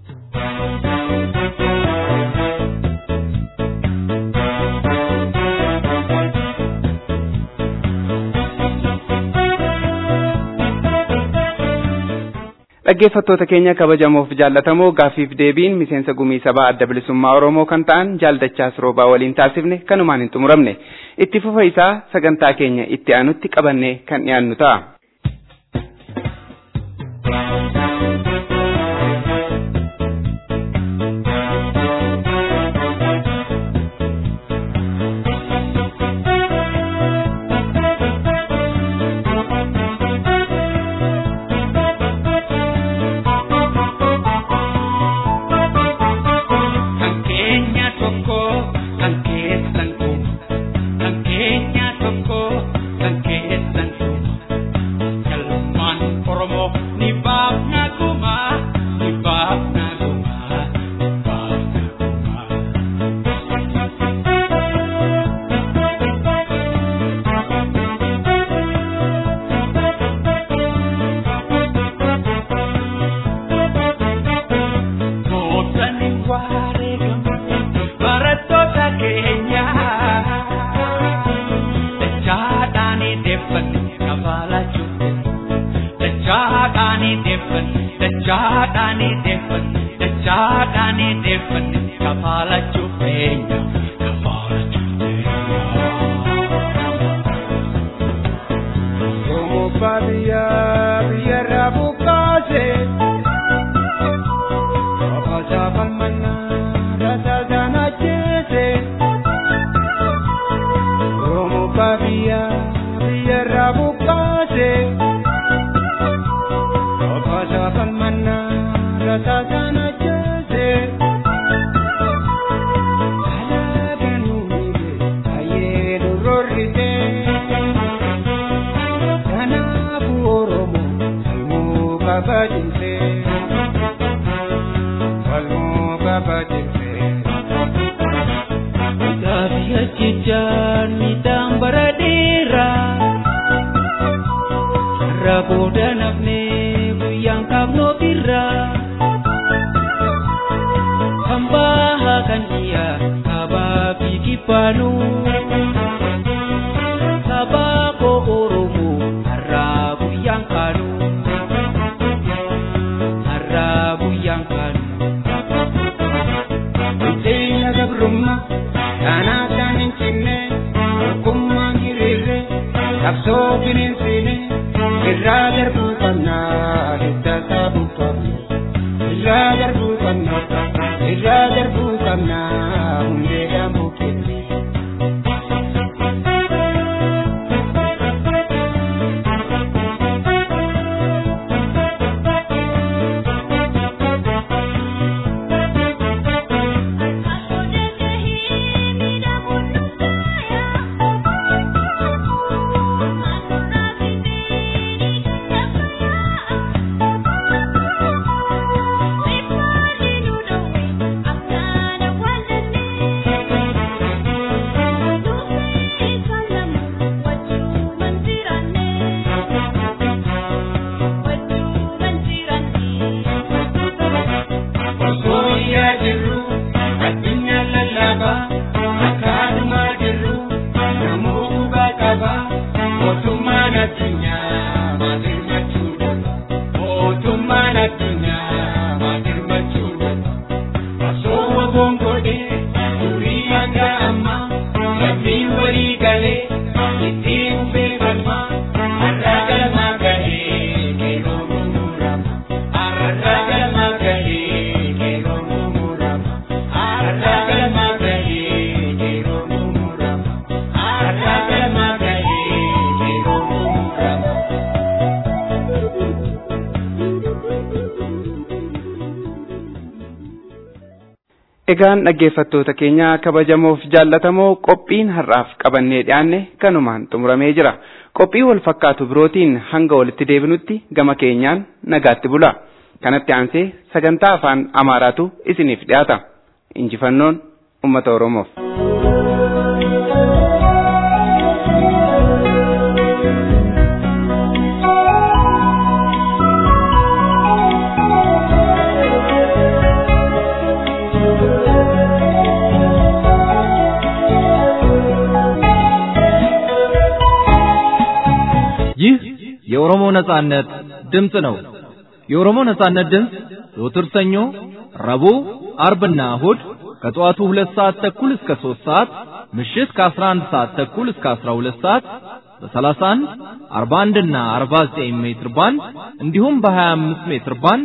Dhaggeeffattoota keenya kabajamoof jaallatamoo gaafiif deebiin miseensa gumii sabaa adda bilisummaa Oromoo kan ta'an jaaldachaas roobaa waliin taasifne kanumaan hin xumuramne. Itti fufa isaa sagantaa keenya itti aanutti qabannee kan dhiyaannu ta'a. Egaan dhaggeeffattoota keenya kabajamoof jaallatamoo qophiin har'aaf qabannee dhiyaanne kanumaan xumuramee jira. Qophii wal fakkaatu birootiin hanga walitti deebinutti gama keenyaan nagaatti bula. Kanatti aansee sagantaa afaan Amaaraatu isiniif dhiyaata. Injifannoon uummata Oromoof. ይህ የኦሮሞ ነጻነት ድምጽ ነው። የኦሮሞ ነጻነት ድምጽ ዘወትር ሰኞ፣ ረቡዕ፣ አርብና እሁድ ከጠዋቱ 2 ሰዓት ተኩል እስከ 3 ሰዓት፣ ምሽት ከ11 ሰዓት ተኩል እስከ 12 ሰዓት በ31፣ 41 እና 49 ሜትር ባንድ እንዲሁም በ25 ሜትር ባንድ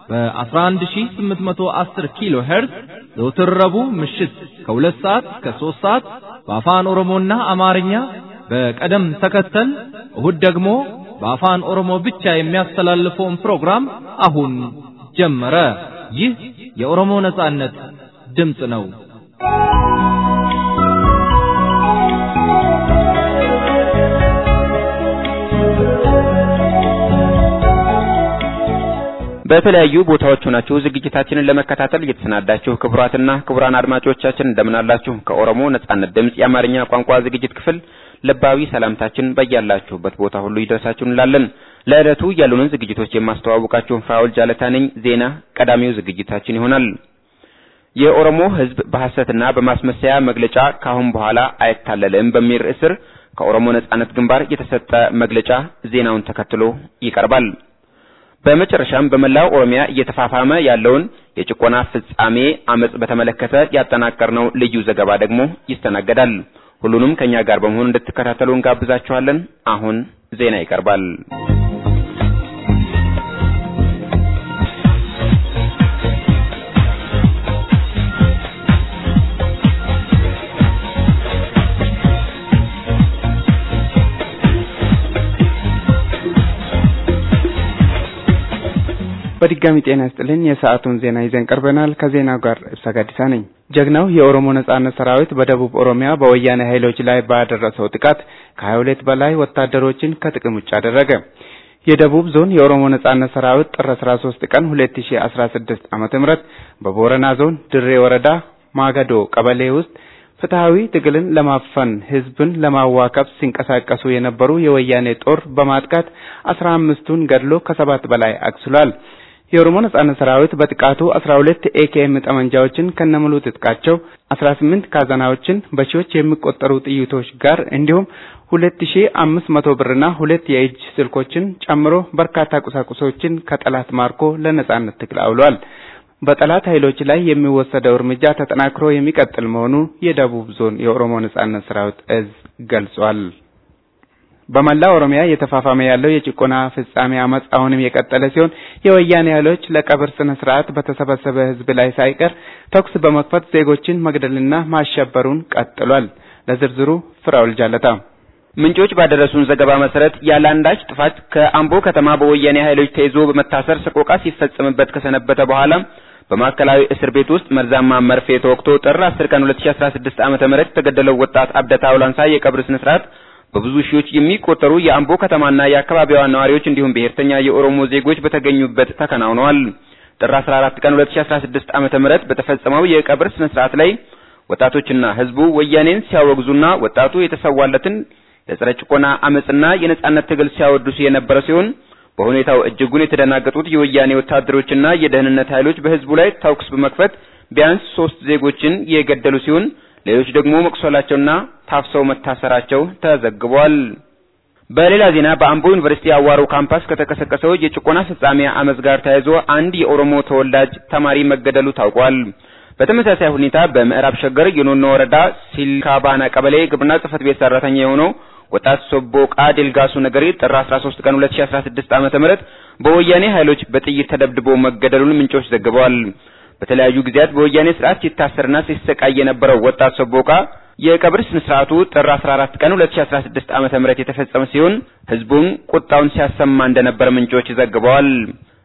በ11810 ኪሎ ሄርዝ ዘወትር ረቡዕ ምሽት ከ2 ሰዓት እስከ 3 ሰዓት በአፋን ኦሮሞና አማርኛ በቀደም ተከተል እሁድ ደግሞ በአፋን ኦሮሞ ብቻ የሚያስተላልፈውን ፕሮግራም አሁን ጀመረ። ይህ የኦሮሞ ነጻነት ድምጽ ነው። በተለያዩ ቦታዎች ሆናችሁ ዝግጅታችንን ለመከታተል እየተሰናዳችሁ ክቡራትና ክቡራን አድማጮቻችን እንደምን አላችሁ? ከኦሮሞ ነጻነት ድምጽ የአማርኛ ቋንቋ ዝግጅት ክፍል ልባዊ ሰላምታችን በያላችሁበት ቦታ ሁሉ ይድረሳችሁ እንላለን። ለዕለቱ ያሉንን ዝግጅቶች የማስተዋወቃችሁ ፋውል ጃለታ ነኝ። ዜና ቀዳሚው ዝግጅታችን ይሆናል። የኦሮሞ ሕዝብ በሐሰትና በማስመሰያ መግለጫ ካሁን በኋላ አይታለልም በሚል ርዕስ ከኦሮሞ ነጻነት ግንባር የተሰጠ መግለጫ ዜናውን ተከትሎ ይቀርባል። በመጨረሻም በመላው ኦሮሚያ እየተፋፋመ ያለውን የጭቆና ፍጻሜ አመጽ በተመለከተ ያጠናቀርነው ልዩ ዘገባ ደግሞ ይስተናገዳል። ሁሉንም ከኛ ጋር በመሆን እንድትከታተሉ እንጋብዛችኋለን። አሁን ዜና ይቀርባል። በድጋሚ ጤና ይስጥልኝ። የሰዓቱን ዜና ይዘን ቀርበናል። ከዜናው ጋር እብሳጋዲሳ ነኝ። ጀግናው የኦሮሞ ነጻነት ሰራዊት በደቡብ ኦሮሚያ በወያኔ ኃይሎች ላይ ባደረሰው ጥቃት ከ22 በላይ ወታደሮችን ከጥቅም ውጭ አደረገ። የደቡብ ዞን የኦሮሞ ነጻነት ሰራዊት ጥር 13 ቀን 2016 ዓ.ም በቦረና ዞን ድሬ ወረዳ ማገዶ ቀበሌ ውስጥ ፍትሃዊ ትግልን ለማፈን ህዝብን ለማዋከብ ሲንቀሳቀሱ የነበሩ የወያኔ ጦር በማጥቃት 15ቱን ገድሎ ከ7 በላይ አቁስሏል። የኦሮሞ ነጻነት ሰራዊት በጥቃቱ 12 ኤኬኤም ጠመንጃዎችን ከነሙሉ ትጥቃቸው 18 ካዛናዎችን በሺዎች የሚቆጠሩ ጥይቶች ጋር እንዲሁም 2500 ብርና 2 የእጅ ስልኮችን ጨምሮ በርካታ ቁሳቁሶችን ከጠላት ማርኮ ለነጻነት ትግል አውሏል። በጠላት ኃይሎች ላይ የሚወሰደው እርምጃ ተጠናክሮ የሚቀጥል መሆኑ የደቡብ ዞን የኦሮሞ ነጻነት ሰራዊት እዝ ገልጿል። በመላ ኦሮሚያ የተፋፋመ ያለው የጭቆና ፍጻሜ አመጽ አሁንም የቀጠለ ሲሆን የወያኔ ኃይሎች ለቀብር ስነ ስርዓት በተሰበሰበ ህዝብ ላይ ሳይቀር ተኩስ በመክፈት ዜጎችን መግደልና ማሸበሩን ቀጥሏል። ለዝርዝሩ ፍራውል ጃለታ። ምንጮች ባደረሱን ዘገባ መሰረት ያላንዳች ጥፋት ከአምቦ ከተማ በወያኔ ኃይሎች ተይዞ በመታሰር ሰቆቃ ሲፈጸምበት ከሰነበተ በኋላ በማዕከላዊ እስር ቤት ውስጥ መርዛማ መርፌ ተወግቶ ጥር 10 ቀን 2016 ዓ.ም ተገደለው ወጣት አብደታ ውላንሳ የቀብር ስነ ስርዓት በብዙ ሺዎች የሚቆጠሩ የአምቦ ከተማና የአካባቢዋ ነዋሪዎች እንዲሁም ብሔርተኛ የኦሮሞ ዜጎች በተገኙበት ተከናውነዋል። ጥር 14 ቀን 2016 ዓ.ም በተፈጸመው የቀብር ስነ ስርዓት ላይ ወጣቶችና ህዝቡ ወያኔን ሲያወግዙና ወጣቱ የተሰዋለትን የጸረ ጭቆና አመጽና የነጻነት ትግል ሲያወድሱ የነበረ ሲሆን በሁኔታው እጅጉን የተደናገጡት የወያኔ ወታደሮችና የደህንነት ኃይሎች በህዝቡ ላይ ተኩስ በመክፈት ቢያንስ 3 ዜጎችን የገደሉ ሲሆን ሌሎች ደግሞ መቁሰላቸውና ታፍሰው መታሰራቸው ተዘግቧል። በሌላ ዜና በአምቦ ዩኒቨርሲቲ አዋሮ ካምፓስ ከተቀሰቀሰው የጭቆና ፍጻሜ አመጽ ጋር ተያይዞ አንድ የኦሮሞ ተወላጅ ተማሪ መገደሉ ታውቋል። በተመሳሳይ ሁኔታ በምዕራብ ሸገር የኖኖ ወረዳ ሲልካባና ቀበሌ ግብርና ጽሕፈት ቤት ሰራተኛ የሆነው ወጣት ሶቦቃ ዲልጋሱ ነገሪ ጥር 13 ቀን 2016 ዓ.ም በወያኔ ኃይሎች በጥይት ተደብድቦ መገደሉን ምንጮች ዘግበዋል። በተለያዩ ጊዜያት በወያኔ ስርዓት ሲታሰርና ሲሰቃይ የነበረው ወጣት ሶቦቃ የቀብር ስነ ስርዓቱ ጥር 14 ቀን 2016 ዓ.ም የተፈጸመ ሲሆን ህዝቡን ቁጣውን ሲያሰማ እንደነበር ምንጮች ዘግበዋል።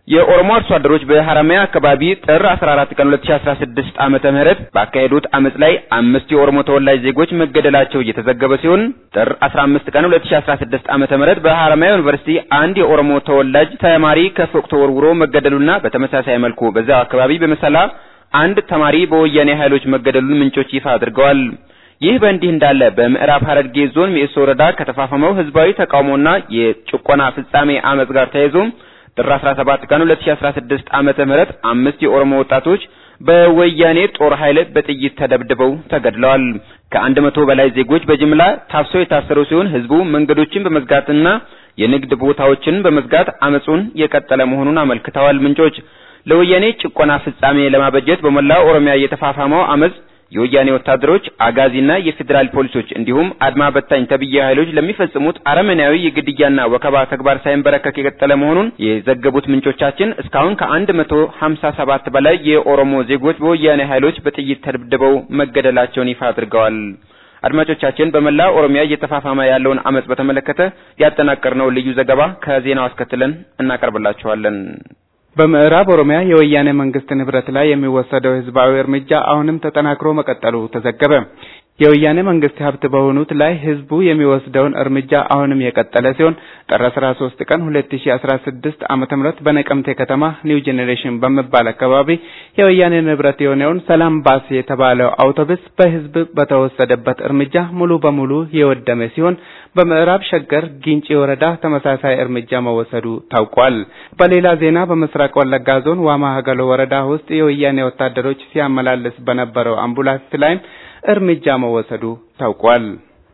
የኦሮሞ አርሶ አደሮች በሐረማያ አካባቢ ጥር 14 ቀን 2016 ዓመተ ምህረት ባካሄዱት አመጽ ላይ 5 የኦሮሞ ተወላጅ ዜጎች መገደላቸው እየተዘገበ ሲሆን ጥር 15 ቀን 2016 ዓመተ ምህረት በሐረማያ ዩኒቨርሲቲ አንድ የኦሮሞ ተወላጅ ተማሪ ከፎቅ ተወርውሮ መገደሉና በተመሳሳይ መልኩ በዛው አካባቢ በመሰላ አንድ ተማሪ በወያኔ ኃይሎች መገደሉን ምንጮች ይፋ አድርገዋል። ይህ በእንዲህ እንዳለ በምዕራብ ሐረርጌ ዞን ሚኤሶ ወረዳ ከተፋፈመው ህዝባዊ ተቃውሞና የጭቆና ፍጻሜ አመጽ ጋር ተያይዞ ጥር 17 ቀን 2016 ዓመተ ምህረት 5 የኦሮሞ ወጣቶች በወያኔ ጦር ኃይል በጥይት ተደብድበው ተገድለዋል። ከ100 በላይ ዜጎች በጅምላ ታፍሰው የታሰሩ ሲሆን ህዝቡ መንገዶችን በመዝጋትና የንግድ ቦታዎችን በመዝጋት አመጹን የቀጠለ መሆኑን አመልክተዋል። ምንጮች ለወያኔ ጭቆና ፍጻሜ ለማበጀት በመላው ኦሮሚያ የተፋፋመው አመጽ የወያኔ ወታደሮች አጋዚና የፌደራል ፖሊሶች እንዲሁም አድማ በታኝ ተብዬ ኃይሎች ለሚፈጽሙት አረመናዊ የግድያና ወከባ ተግባር ሳይንበረከክ የቀጠለ መሆኑን የዘገቡት ምንጮቻችን እስካሁን ከ157 በላይ የኦሮሞ ዜጎች በወያኔ ኃይሎች በጥይት ተደብድበው መገደላቸውን ይፋ አድርገዋል። አድማጮቻችን በመላው ኦሮሚያ እየተፋፋመ ያለውን አመጽ በተመለከተ ያጠናቀርነው ልዩ ዘገባ ከዜናው አስከትለን እናቀርብላችኋለን። በምዕራብ ኦሮሚያ የወያኔ መንግስት ንብረት ላይ የሚወሰደው ህዝባዊ እርምጃ አሁንም ተጠናክሮ መቀጠሉ ተዘገበ። የወያኔ መንግስት ሀብት በሆኑት ላይ ህዝቡ የሚወስደውን እርምጃ አሁንም የቀጠለ ሲሆን ጥር 13 ቀን 2016 ዓመተ ምህረት በነቀምቴ ከተማ ኒው ጄኔሬሽን በመባል አካባቢ የወያኔ ንብረት የሆነውን ሰላም ባስ የተባለው አውቶቡስ በህዝብ በተወሰደበት እርምጃ ሙሉ በሙሉ የወደመ ሲሆን በምዕራብ ሸገር ጊንጪ ወረዳ ተመሳሳይ እርምጃ መወሰዱ ታውቋል። በሌላ ዜና በምስራቅ ወለጋ ዞን ዋማ ሀገሎ ወረዳ ውስጥ የወያኔ ወታደሮች ሲያመላልስ በነበረው አምቡላንስ ላይ እርምጃ መወሰዱ ታውቋል።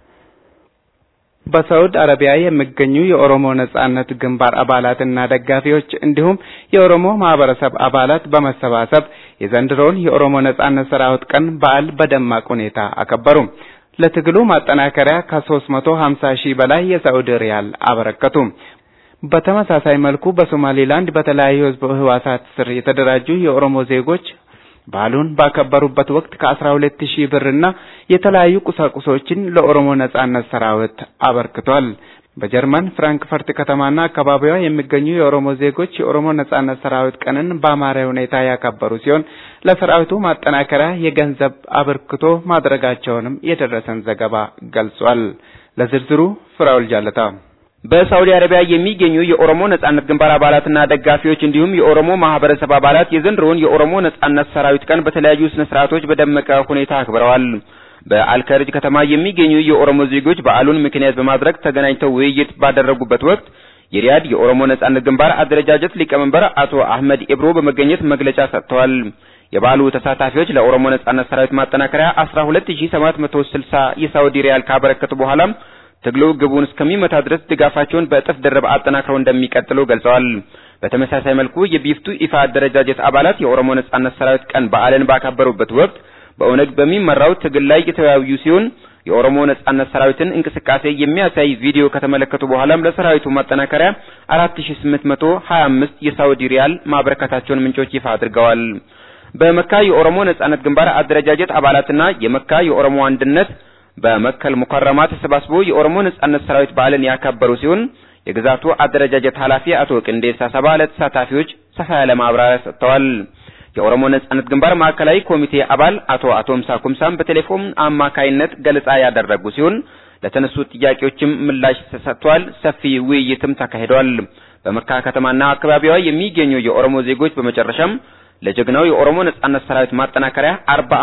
በሳውዲ አረቢያ የሚገኙ የኦሮሞ ነጻነት ግንባር አባላትና ደጋፊዎች እንዲሁም የኦሮሞ ማህበረሰብ አባላት በመሰባሰብ የዘንድሮውን የኦሮሞ ነጻነት ሰራዊት ቀን በዓል በደማቅ ሁኔታ አከበሩ። ለትግሉ ማጠናከሪያ ከ350 ሺህ በላይ የሳውዲ ሪያል አበረከቱ። በተመሳሳይ መልኩ በሶማሊላንድ በተለያዩ ህዝብ ህዋሳት ስር የተደራጁ የኦሮሞ ዜጎች በዓሉን ባከበሩበት ወቅት ከ12000 ብርና የተለያዩ ቁሳቁሶችን ለኦሮሞ ነጻነት ሰራዊት አበርክቷል። በጀርመን ፍራንክፈርት ከተማና አካባቢዋ የሚገኙ የኦሮሞ ዜጎች የኦሮሞ ነጻነት ሰራዊት ቀንን በአማረ ሁኔታ ያከበሩ ሲሆን ለሰራዊቱ ማጠናከሪያ የገንዘብ አበርክቶ ማድረጋቸውንም የደረሰን ዘገባ ገልጿል። ለዝርዝሩ ፍራውል ጃለታ። በሳውዲ አረቢያ የሚገኙ የኦሮሞ ነጻነት ግንባር አባላትና ደጋፊዎች እንዲሁም የኦሮሞ ማህበረሰብ አባላት የዘንድሮውን የኦሮሞ ነጻነት ሰራዊት ቀን በተለያዩ ስነ ስርዓቶች በደመቀ ሁኔታ አክብረዋል። በአልከርጅ ከተማ የሚገኙ የኦሮሞ ዜጎች በዓሉን ምክንያት በማድረግ ተገናኝተው ውይይት ባደረጉበት ወቅት የሪያድ የኦሮሞ ነጻነት ግንባር አደረጃጀት ሊቀመንበር አቶ አህመድ ኢብሮ በመገኘት መግለጫ ሰጥተዋል። የበዓሉ ተሳታፊዎች ለኦሮሞ ነጻነት ሰራዊት ማጠናከሪያ 12760 የሳውዲ ሪያል ካበረከቱ በኋላ ትግሉ ግቡን እስከሚመታ ድረስ ድጋፋቸውን በእጥፍ ድርብ አጠናክረው እንደሚቀጥሉ ገልጸዋል። በተመሳሳይ መልኩ የቢፍቱ ኢፋ አደረጃጀት አባላት የኦሮሞ ነጻነት ሰራዊት ቀን በዓልን ባከበሩበት ወቅት በኦነግ በሚመራው ትግል ላይ የተወያዩ ሲሆን የኦሮሞ ነጻነት ሰራዊትን እንቅስቃሴ የሚያሳይ ቪዲዮ ከተመለከቱ በኋላም ለሰራዊቱ ማጠናከሪያ 4825 የሳውዲ ሪያል ማበረከታቸውን ምንጮች ይፋ አድርገዋል። በመካ የኦሮሞ ነጻነት ግንባር አደረጃጀት አባላትና የመካ የኦሮሞ አንድነት በመከል ሙከረማ ተሰባስበው የኦሮሞ ነጻነት ሰራዊት በዓልን ያከበሩ ሲሆን የግዛቱ አደረጃጀት ኃላፊ አቶ ቅንዴሳ ሰባ ለተሳታፊዎች ሰፋ ያለ ማብራሪያ ሰጥተዋል። የኦሮሞ ነጻነት ግንባር ማዕከላዊ ኮሚቴ አባል አቶ አቶምሳ ኩምሳም በቴሌፎን አማካይነት ገለጻ ያደረጉ ሲሆን ለተነሱ ጥያቄዎችም ምላሽ ተሰጥቷል። ሰፊ ውይይትም ተካሂዷል። በመካ ከተማና አካባቢዋ የሚገኙ የኦሮሞ ዜጎች በመጨረሻም ለጀግናው የኦሮሞ ነጻነት ሰራዊት ማጠናከሪያ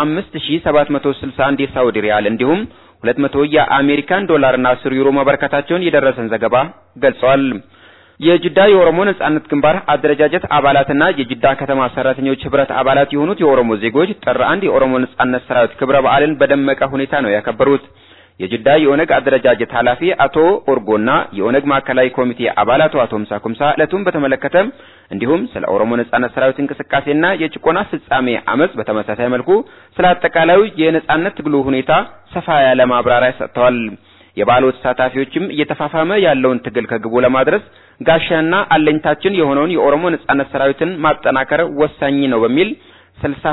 45761 የሳውዲ ሪያል እንዲሁም 200 የአሜሪካን ዶላርና 10 ዩሮ ማበረከታቸውን የደረሰን ዘገባ ገልጿል። የጅዳ የኦሮሞ ነጻነት ግንባር አደረጃጀት አባላትና የጅዳ ከተማ ሰራተኞች ህብረት አባላት የሆኑት የኦሮሞ ዜጎች ጥር 1 የኦሮሞ ነጻነት ሰራዊት ክብረ በዓልን በደመቀ ሁኔታ ነው ያከበሩት። የጅዳ የኦነግ አደረጃጀት ኃላፊ አቶ ኦርጎና የኦነግ ማዕከላዊ ኮሚቴ አባል አቶ አቶምሳ ኩምሳ ዕለቱን በተመለከተ እንዲሁም ስለ ኦሮሞ ነጻነት ሰራዊት እንቅስቃሴና የጭቆና ፍጻሜ አመጽ በተመሳሳይ መልኩ ስለ አጠቃላዩ የነጻነት ትግሉ ሁኔታ ሰፋ ያለ ማብራሪያ ሰጥተዋል። የበዓሉ ተሳታፊዎችም እየተፋፋመ ያለውን ትግል ከግቡ ለማድረስ ጋሻና አለኝታችን የሆነውን የኦሮሞ ነጻነት ሰራዊትን ማጠናከር ወሳኝ ነው በሚል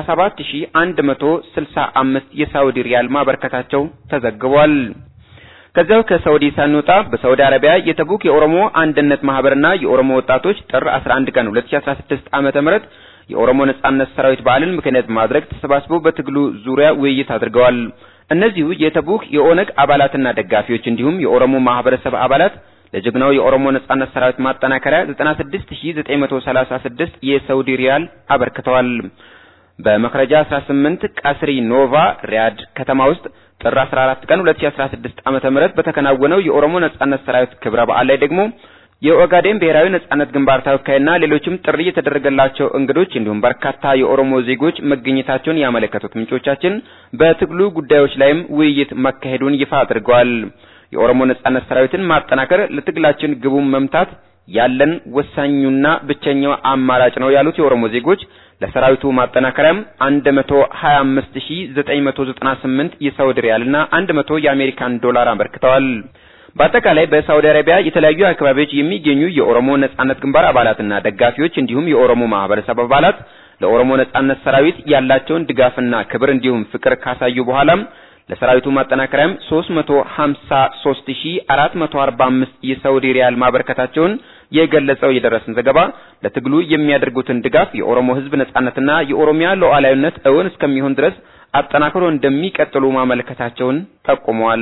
67165 የሳውዲ ሪያል ማበረከታቸው ተዘግቧል። ከዚያው ከሳውዲ ሳንወጣ በሳውዲ አረቢያ የተቡክ የኦሮሞ አንድነት ማህበርና የኦሮሞ ወጣቶች ጥር 11 ቀን 2016 ዓመተ ምህረት የኦሮሞ ነጻነት ሰራዊት በዓልን ምክንያት ማድረግ ተሰባስበው በትግሉ ዙሪያ ውይይት አድርገዋል። እነዚሁ የተቡክ የኦነግ አባላትና ደጋፊዎች እንዲሁም የኦሮሞ ማህበረሰብ አባላት ለጀግናው የኦሮሞ ነጻነት ሰራዊት ማጠናከሪያ 96936 የሳውዲ ሪያል አበርክተዋል። በመክረጃ 18 ቀስሪ ኖቫ ሪያድ ከተማ ውስጥ ጥር 14 ቀን 2016 ዓመተ ምህረት በተከናወነው የኦሮሞ ነጻነት ሰራዊት ክብረ በዓል ላይ ደግሞ የኦጋዴን ብሔራዊ ነጻነት ግንባር ተወካይና ሌሎችም ጥሪ የተደረገላቸው እንግዶች እንዲሁም በርካታ የኦሮሞ ዜጎች መገኘታቸውን ያመለከቱት ምንጮቻችን በትግሉ ጉዳዮች ላይም ውይይት መካሄዱን ይፋ አድርገዋል። የኦሮሞ ነጻነት ሰራዊትን ማጠናከር ለትግላችን ግቡን መምታት ያለን ወሳኙና ብቸኛው አማራጭ ነው ያሉት የኦሮሞ ዜጎች ለሰራዊቱ ማጠናከሪያም 125998 የሳውዲ ሪያልና 100 የአሜሪካን ዶላር አበርክተዋል። በአጠቃላይ በሳውዲ አረቢያ የተለያዩ አካባቢዎች የሚገኙ የኦሮሞ ነጻነት ግንባር አባላትና ደጋፊዎች እንዲሁም የኦሮሞ ማህበረሰብ አባላት ለኦሮሞ ነጻነት ሰራዊት ያላቸውን ድጋፍና ክብር እንዲሁም ፍቅር ካሳዩ በኋላ ለሰራዊቱ ማጠናከሪያም 353445 የሳውዲ ሪያል ማበርከታቸውን የገለጸው የደረሰን ዘገባ ለትግሉ የሚያደርጉትን ድጋፍ የኦሮሞ ህዝብ ነጻነትና የኦሮሚያ ሉዓላዊነት እውን እስከሚሆን ድረስ አጠናክሮ እንደሚቀጥሉ ማመልከታቸውን ጠቁመዋል።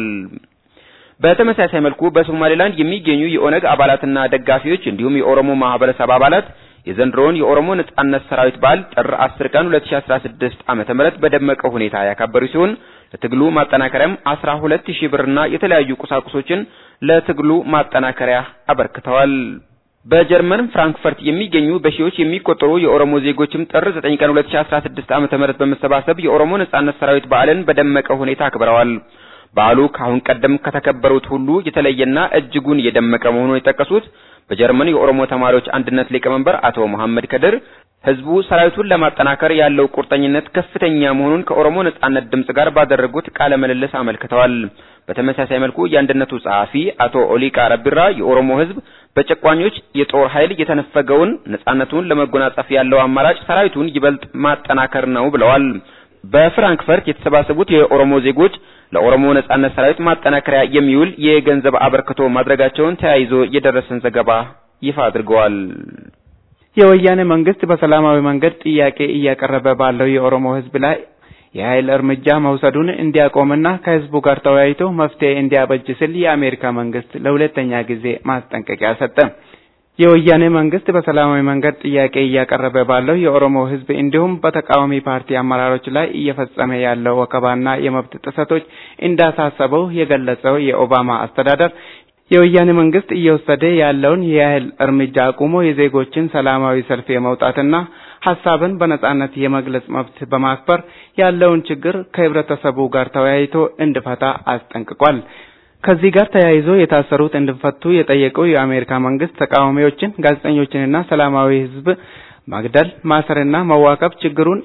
በተመሳሳይ መልኩ በሶማሌላንድ የሚገኙ የኦነግ አባላትና ደጋፊዎች እንዲሁም የኦሮሞ ማህበረሰብ አባላት የዘንድሮውን የኦሮሞ ነጻነት ሰራዊት በዓል ጥር 10 ቀን 2016 ዓመተ ምህረት በደመቀ ሁኔታ ያከበሩ ሲሆን ለትግሉ ማጠናከሪያም 12000 ብርና የተለያዩ ቁሳቁሶችን ለትግሉ ማጠናከሪያ አበርክተዋል። በጀርመን ፍራንክፈርት የሚገኙ በሺዎች የሚቆጠሩ የኦሮሞ ዜጎችም ጥር 9 ቀን 2016 ዓመተ ምህረት በመሰባሰብ የኦሮሞ ነጻነት ሰራዊት በዓልን በደመቀ ሁኔታ አክብረዋል። በዓሉ ካሁን ቀደም ከተከበሩት ሁሉ የተለየና እጅጉን የደመቀ መሆኑን የጠቀሱት በጀርመን የኦሮሞ ተማሪዎች አንድነት ሊቀመንበር አቶ መሐመድ ከድር ህዝቡ ሰራዊቱን ለማጠናከር ያለው ቁርጠኝነት ከፍተኛ መሆኑን ከኦሮሞ ነጻነት ድምጽ ጋር ባደረጉት ቃለ ምልልስ አመልክተዋል። በተመሳሳይ መልኩ የአንድነቱ ጸሐፊ አቶ ኦሊቃ ረቢራ የኦሮሞ ህዝብ በጨቋኞች የጦር ኃይል የተነፈገውን ነጻነቱን ለመጎናጸፍ ያለው አማራጭ ሰራዊቱን ይበልጥ ማጠናከር ነው ብለዋል። በፍራንክፈርት የተሰባሰቡት የኦሮሞ ዜጎች ለኦሮሞ ነጻነት ሰራዊት ማጠናከሪያ የሚውል የገንዘብ አበርክቶ ማድረጋቸውን ተያይዞ የደረሰን ዘገባ ይፋ አድርገዋል። የወያኔ መንግስት በሰላማዊ መንገድ ጥያቄ እያቀረበ ባለው የኦሮሞ ህዝብ ላይ የኃይል እርምጃ መውሰዱን እንዲያቆምና ከህዝቡ ጋር ተወያይቶ መፍትሄ እንዲያበጅ ሲል የአሜሪካ መንግስት ለሁለተኛ ጊዜ ማስጠንቀቂያ ሰጠ። የወያኔ መንግስት በሰላማዊ መንገድ ጥያቄ እያቀረበ ባለው የኦሮሞ ህዝብ እንዲሁም በተቃዋሚ ፓርቲ አመራሮች ላይ እየፈጸመ ያለው ወከባና የመብት ጥሰቶች እንዳሳሰበው የገለጸው የኦባማ አስተዳደር የወያኔ መንግስት እየወሰደ ያለውን የኃይል እርምጃ አቁሞ የዜጎችን ሰላማዊ ሰልፍ የመውጣትና ሐሳብን በነጻነት የመግለጽ መብት በማክበር ያለውን ችግር ከህብረተሰቡ ጋር ተወያይቶ እንዲፈታ አስጠንቅቋል። ከዚህ ጋር ተያይዞ የታሰሩት እንዲፈቱ የጠየቀው የአሜሪካ መንግስት ተቃዋሚዎችን፣ ጋዜጠኞችንና ሰላማዊ ህዝብ ማግደል፣ ማሰርና መዋከብ ችግሩን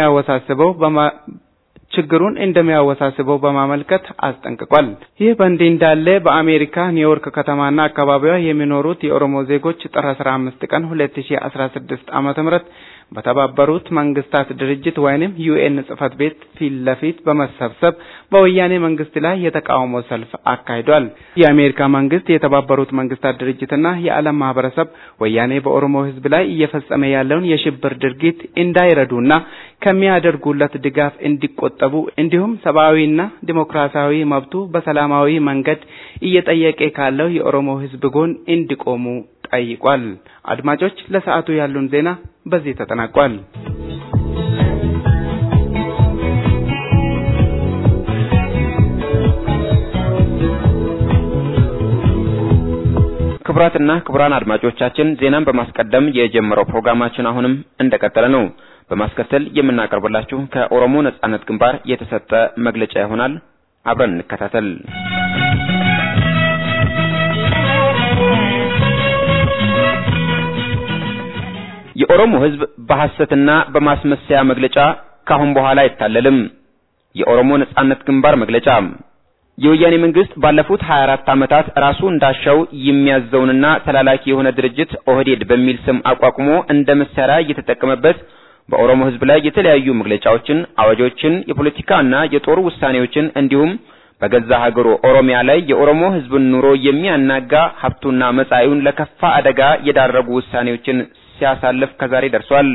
እንደሚያወሳስበው በማመልከት አስጠንቅቋል። ይህ በእንዲህ እንዳለ በአሜሪካ ኒውዮርክ ከተማና አካባቢዋ የሚኖሩት የኦሮሞ ዜጎች ጥር 15 ቀን 2016 ዓመተ ምህረት በተባበሩት መንግስታት ድርጅት ወይንም ዩኤን ጽሕፈት ቤት ፊት ለፊት በመሰብሰብ በወያኔ መንግስት ላይ የተቃውሞ ሰልፍ አካሂዷል። የአሜሪካ መንግስት፣ የተባበሩት መንግስታት ድርጅትና የዓለም ማህበረሰብ ወያኔ በኦሮሞ ህዝብ ላይ እየፈጸመ ያለውን የሽብር ድርጊት እንዳይረዱና ከሚያደርጉለት ድጋፍ እንዲቆጠቡ እንዲሁም ሰብአዊና ዲሞክራሲያዊ መብቱ በሰላማዊ መንገድ እየጠየቀ ካለው የኦሮሞ ህዝብ ጎን እንዲቆሙ ጠይቋል። አድማጮች፣ ለሰዓቱ ያሉን ዜና በዚህ ተጠናቋል። ክቡራትና ክቡራን አድማጮቻችን ዜናን በማስቀደም የጀመረው ፕሮግራማችን አሁንም እንደቀጠለ ነው። በማስከተል የምናቀርብላችሁ ከኦሮሞ ነጻነት ግንባር የተሰጠ መግለጫ ይሆናል። አብረን እንከታተል። የኦሮሞ ህዝብ በሐሰትና በማስመሰያ መግለጫ ካሁን በኋላ አይታለልም። የኦሮሞ ነጻነት ግንባር መግለጫ የወያኔ መንግስት ባለፉት 24 ዓመታት ራሱ እንዳሻው የሚያዘውንና ተላላኪ የሆነ ድርጅት ኦህዴድ በሚል ስም አቋቁሞ እንደ መሳሪያ እየተጠቀመበት በኦሮሞ ህዝብ ላይ የተለያዩ መግለጫዎችን፣ አዋጆችን፣ የፖለቲካና የጦር ውሳኔዎችን እንዲሁም በገዛ ሀገሩ ኦሮሚያ ላይ የኦሮሞ ህዝብን ኑሮ የሚያናጋ ሀብቱና መጻኢውን ለከፋ አደጋ የዳረጉ ውሳኔዎችን ሲያሳልፍ ከዛሬ ደርሷል።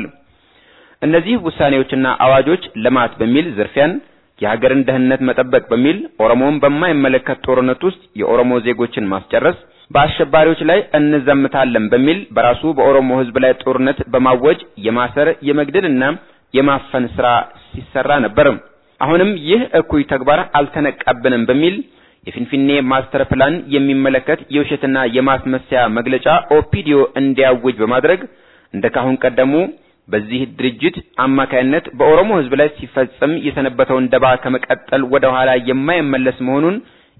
እነዚህ ውሳኔዎችና አዋጆች ልማት በሚል ዝርፊያን፣ የሀገርን ደህንነት መጠበቅ በሚል ኦሮሞን በማይመለከት ጦርነት ውስጥ የኦሮሞ ዜጎችን ማስጨረስ፣ በአሸባሪዎች ላይ እንዘምታለን በሚል በራሱ በኦሮሞ ህዝብ ላይ ጦርነት በማወጅ የማሰር የመግደልና የማፈን ስራ ሲሰራ ነበር። አሁንም ይህ እኩይ ተግባር አልተነቃብንም በሚል የፊንፊኔ ማስተር ፕላን የሚመለከት የውሸትና የማስመሰያ መግለጫ ኦፒዲዮ እንዲያውጅ በማድረግ እንደካሁን ቀደሙ በዚህ ድርጅት አማካይነት በኦሮሞ ህዝብ ላይ ሲፈጸም የሰነበተውን ደባ ከመቀጠል ወደ ኋላ የማይመለስ መሆኑን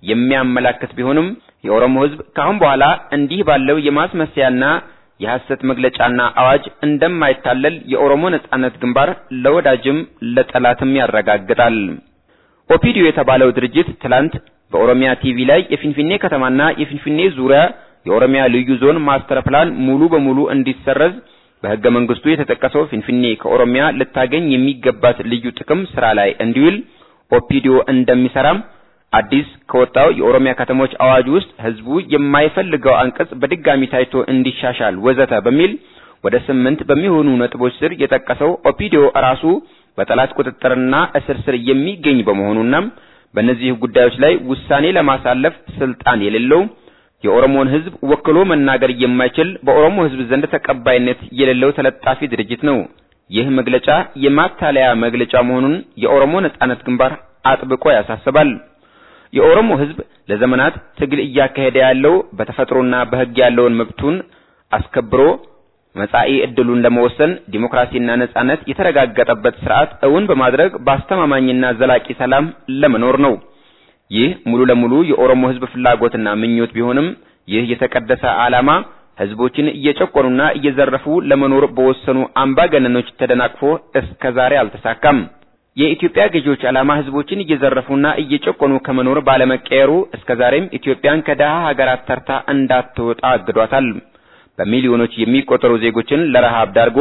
የሚያመላክት ቢሆንም የኦሮሞ ህዝብ ካሁን በኋላ እንዲህ ባለው የማስመሰያና የሐሰት መግለጫና አዋጅ እንደማይታለል የኦሮሞ ነጻነት ግንባር ለወዳጅም ለጠላትም ያረጋግጣል። ኦፒዲዮ የተባለው ድርጅት ትላንት በኦሮሚያ ቲቪ ላይ የፊንፊኔ ከተማና የፊንፊኔ ዙሪያ የኦሮሚያ ልዩ ዞን ማስተር ፕላን ሙሉ በሙሉ እንዲሰረዝ በህገ መንግስቱ የተጠቀሰው ፊንፊኔ ከኦሮሚያ ልታገኝ የሚገባት ልዩ ጥቅም ስራ ላይ እንዲውል ኦፒዲዮ እንደሚሰራም አዲስ ከወጣው የኦሮሚያ ከተሞች አዋጅ ውስጥ ህዝቡ የማይፈልገው አንቀጽ በድጋሚ ታይቶ እንዲሻሻል ወዘተ በሚል ወደ 8 በሚሆኑ ነጥቦች ስር የጠቀሰው ኦፒዲዮ ራሱ በጠላት ቁጥጥርና እስር ስር የሚገኝ በመሆኑና በእነዚህ ጉዳዮች ላይ ውሳኔ ለማሳለፍ ስልጣን የሌለው የኦሮሞን ህዝብ ወክሎ መናገር የማይችል በኦሮሞ ህዝብ ዘንድ ተቀባይነት የሌለው ተለጣፊ ድርጅት ነው። ይህ መግለጫ የማታለያ መግለጫ መሆኑን የኦሮሞ ነጻነት ግንባር አጥብቆ ያሳስባል። የኦሮሞ ህዝብ ለዘመናት ትግል እያካሄደ ያለው በተፈጥሮና በህግ ያለውን መብቱን አስከብሮ መጻኢ እድሉን ለመወሰን ዲሞክራሲና ነጻነት የተረጋገጠበት ስርዓት እውን በማድረግ በአስተማማኝና ዘላቂ ሰላም ለመኖር ነው። ይህ ሙሉ ለሙሉ የኦሮሞ ህዝብ ፍላጎትና ምኞት ቢሆንም ይህ የተቀደሰ ዓላማ ህዝቦችን እየጨቆኑና እየዘረፉ ለመኖር በወሰኑ አምባገነኖች ተደናቅፎ እስከዛሬ አልተሳካም። የኢትዮጵያ ገዢዎች ዓላማ ህዝቦችን እየዘረፉና እየጨቆኑ ከመኖር ባለመቀየሩ እስከዛሬም ኢትዮጵያን ከደሃ ሀገራት ተርታ እንዳትወጣ አግዷታል። በሚሊዮኖች የሚቆጠሩ ዜጎችን ለረሃብ ዳርጎ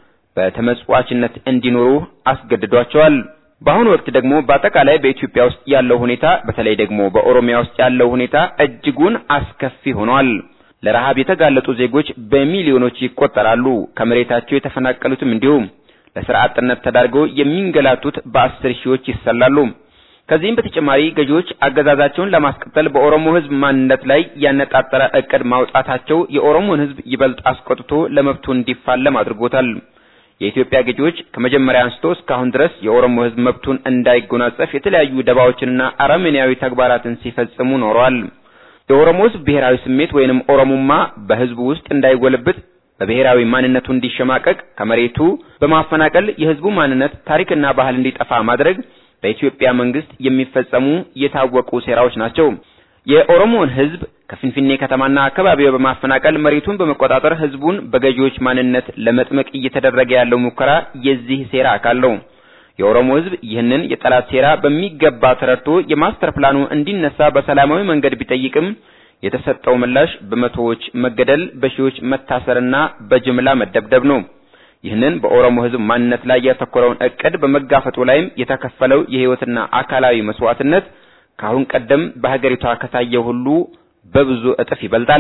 በተመጽዋችነት እንዲኖሩ አስገድዷቸዋል። በአሁኑ ወቅት ደግሞ በአጠቃላይ በኢትዮጵያ ውስጥ ያለው ሁኔታ በተለይ ደግሞ በኦሮሚያ ውስጥ ያለው ሁኔታ እጅጉን አስከፊ ሆኗል። ለረሃብ የተጋለጡ ዜጎች በሚሊዮኖች ይቆጠራሉ። ከመሬታቸው የተፈናቀሉትም እንዲሁ ለሥራ አጥነት ተዳርገው የሚንገላቱት በ10 ሺዎች ይሰላሉ። ከዚህም በተጨማሪ ገዢዎች አገዛዛቸውን ለማስቀጠል በኦሮሞ ህዝብ ማንነት ላይ ያነጣጠረ እቅድ ማውጣታቸው የኦሮሞን ህዝብ ይበልጥ አስቆጥቶ ለመብቱ እንዲፋለም አድርጎታል። የኢትዮጵያ ገዢዎች ከመጀመሪያ አንስቶ እስካሁን ድረስ የኦሮሞ ህዝብ መብቱን እንዳይጎናጸፍ የተለያዩ ደባዎችንና አረመኔያዊ ተግባራትን ሲፈጽሙ ኖረዋል። የኦሮሞ ህዝብ ብሔራዊ ስሜት ወይንም ኦሮሞማ በህዝቡ ውስጥ እንዳይጎለብት በብሔራዊ ማንነቱ እንዲሸማቀቅ ከመሬቱ በማፈናቀል የህዝቡ ማንነት ታሪክና ባህል እንዲጠፋ ማድረግ በኢትዮጵያ መንግስት የሚፈጸሙ የታወቁ ሴራዎች ናቸው። የኦሮሞን ህዝብ ከፊንፊኔ ከተማና አካባቢው በማፈናቀል መሬቱን በመቆጣጠር ህዝቡን በገዢዎች ማንነት ለመጥመቅ እየተደረገ ያለው ሙከራ የዚህ ሴራ አካል ነው። የኦሮሞ ህዝብ ይህንን የጠላት ሴራ በሚገባ ተረድቶ የማስተር ፕላኑ እንዲነሳ በሰላማዊ መንገድ ቢጠይቅም የተሰጠው ምላሽ በመቶዎች መገደል፣ በሺዎች መታሰርና በጅምላ መደብደብ ነው። ይህንን በኦሮሞ ህዝብ ማንነት ላይ ያተኮረውን እቅድ በመጋፈጡ ላይም የተከፈለው የህይወትና አካላዊ መስዋዕትነት ካሁን ቀደም በሀገሪቷ ከታየው ሁሉ በብዙ እጥፍ ይበልጣል።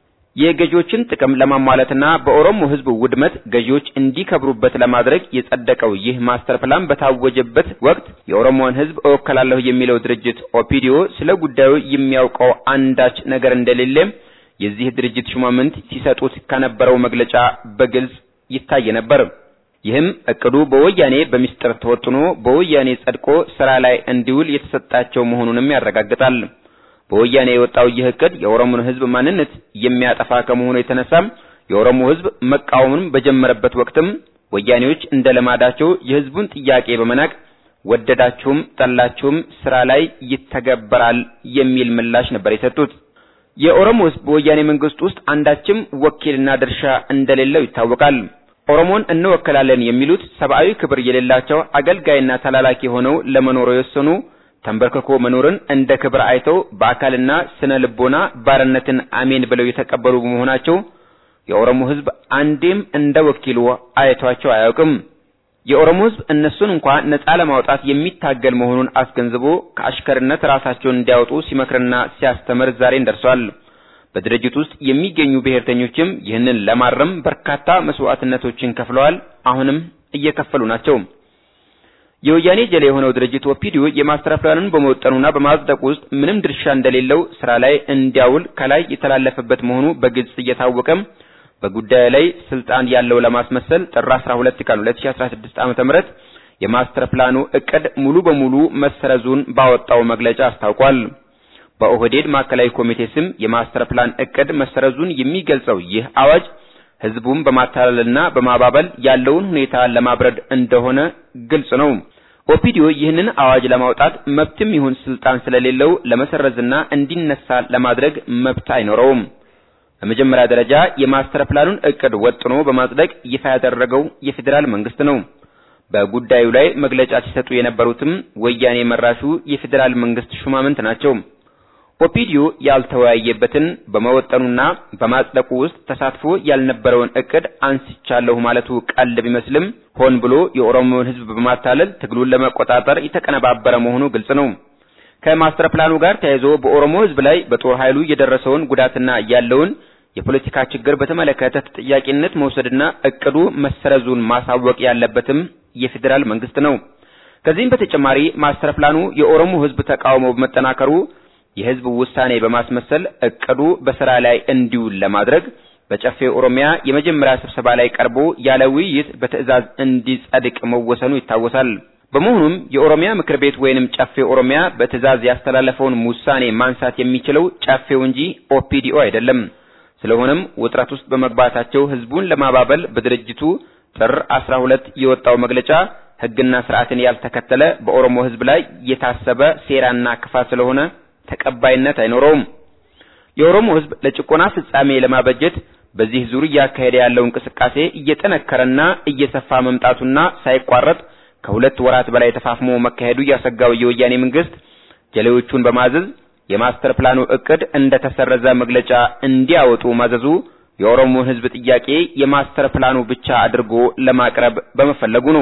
የገዢዎችን ጥቅም ለማሟላትና በኦሮሞ ህዝብ ውድመት ገዢዎች እንዲከብሩበት ለማድረግ የጸደቀው ይህ ማስተር ፕላን በታወጀበት ወቅት የኦሮሞን ህዝብ እወክላለሁ የሚለው ድርጅት ኦፒዲዮ ስለ ጉዳዩ የሚያውቀው አንዳች ነገር እንደሌለ የዚህ ድርጅት ሹማምንት ሲሰጡት ከነበረው መግለጫ በግልጽ ይታይ ነበር። ይህም እቅዱ በወያኔ በሚስጥር ተወጥኖ በወያኔ ጸድቆ ስራ ላይ እንዲውል የተሰጣቸው መሆኑንም ያረጋግጣል። በወያኔ የወጣው ይህ እቅድ የኦሮሞን ህዝብ ማንነት የሚያጠፋ ከመሆኑ የተነሳም የኦሮሞ ህዝብ መቃወሙን በጀመረበት ወቅትም ወያኔዎች እንደለማዳቸው የህዝቡን ጥያቄ በመናቅ ወደዳችሁም ጠላችሁም ስራ ላይ ይተገበራል የሚል ምላሽ ነበር የሰጡት። የኦሮሞ ህዝብ በወያኔ መንግስት ውስጥ አንዳችም ወኪልና ድርሻ እንደሌለው ይታወቃል። ኦሮሞን እንወክላለን የሚሉት ሰብአዊ ክብር የሌላቸው አገልጋይና ተላላኪ ሆነው ለመኖር የወሰኑ ተንበርክኮ መኖርን እንደ ክብር አይተው በአካልና ስነ ልቦና ባርነትን አሜን ብለው የተቀበሉ በመሆናቸው የኦሮሞ ህዝብ አንዴም እንደ ወኪሉ አይቷቸው አያውቅም። የኦሮሞ ህዝብ እነሱን እንኳን ነፃ ለማውጣት የሚታገል መሆኑን አስገንዝቦ ከአሽከርነት ራሳቸውን እንዲያወጡ ሲመክርና ሲያስተምር ዛሬን ደርሷል። በድርጅቱ ውስጥ የሚገኙ ብሔርተኞችም ይህንን ለማረም በርካታ መስዋዕትነቶችን ከፍለዋል፣ አሁንም እየከፈሉ ናቸው። የወያኔ ጀሌ የሆነው ድርጅት ኦፒዲዮ የማስተር ፕላኑን በመወጠኑና በማጽደቁ ውስጥ ምንም ድርሻ እንደሌለው ስራ ላይ እንዲያውል ከላይ የተላለፈበት መሆኑ በግልጽ እየታወቀም በጉዳዩ ላይ ስልጣን ያለው ለማስመሰል ጥር 12 ቀን 2016 ዓ.ም የማስተር ፕላኑ እቅድ ሙሉ በሙሉ መሰረዙን ባወጣው መግለጫ አስታውቋል። በኦህዴድ ማዕከላዊ ኮሚቴ ስም የማስተር ፕላን እቅድ መሰረዙን የሚገልጸው ይህ አዋጅ ህዝቡን በማታለልና በማባበል ያለውን ሁኔታ ለማብረድ እንደሆነ ግልጽ ነው። ኦፒዲዮ ይህንን አዋጅ ለማውጣት መብትም ይሁን ስልጣን ስለሌለው ለመሰረዝና እንዲነሳ ለማድረግ መብት አይኖረውም። በመጀመሪያ ደረጃ የማስተር ፕላኑን እቅድ ወጥኖ በማጽደቅ ይፋ ያደረገው የፌደራል መንግስት ነው። በጉዳዩ ላይ መግለጫ ሲሰጡ የነበሩትም ወያኔ መራሹ የፌደራል መንግስት ሹማምንት ናቸው። ኦፒዲዮ ያልተወያየበትን በመወጠኑና በማጽደቁ ውስጥ ተሳትፎ ያልነበረውን እቅድ አንስቻለሁ ማለቱ ቀልድ ቢመስልም ሆን ብሎ የኦሮሞን ህዝብ በማታለል ትግሉን ለመቆጣጠር የተቀነባበረ መሆኑ ግልጽ ነው። ከማስተር ፕላኑ ጋር ተያይዞ በኦሮሞ ህዝብ ላይ በጦር ኃይሉ የደረሰውን ጉዳትና ያለውን የፖለቲካ ችግር በተመለከተ ተጠያቂነት መውሰድና እቅዱ መሰረዙን ማሳወቅ ያለበትም የፌደራል መንግስት ነው። ከዚህም በተጨማሪ ማስተር ፕላኑ የኦሮሞ ህዝብ ተቃውሞ በመጠናከሩ የህዝብ ውሳኔ በማስመሰል እቅዱ በስራ ላይ እንዲውል ለማድረግ በጨፌ ኦሮሚያ የመጀመሪያ ስብሰባ ላይ ቀርቦ ያለ ውይይት በትዕዛዝ እንዲጸድቅ መወሰኑ ይታወሳል። በመሆኑም የኦሮሚያ ምክር ቤት ወይንም ጨፌ ኦሮሚያ በትዕዛዝ ያስተላለፈውን ውሳኔ ማንሳት የሚችለው ጨፌው እንጂ ኦፒዲኦ አይደለም። ስለሆነም ውጥረት ውስጥ በመግባታቸው ህዝቡን ለማባበል በድርጅቱ ጥር 12 የወጣው መግለጫ ህግና ስርዓትን ያልተከተለ በኦሮሞ ህዝብ ላይ የታሰበ ሴራና ክፋት ስለሆነ ተቀባይነት አይኖረውም። የኦሮሞ ህዝብ ለጭቆና ፍጻሜ ለማበጀት በዚህ ዙሪያ ያካሄደ ያለው እንቅስቃሴ እየጠነከረና እየሰፋ መምጣቱና ሳይቋረጥ ከሁለት ወራት በላይ ተፋፍሞ መካሄዱ ያሰጋው የወያኔ መንግስት ጀሌዎቹን በማዘዝ የማስተር ፕላኑ እቅድ እንደተሰረዘ መግለጫ እንዲያወጡ ማዘዙ የኦሮሞ ህዝብ ጥያቄ የማስተር ፕላኑ ብቻ አድርጎ ለማቅረብ በመፈለጉ ነው።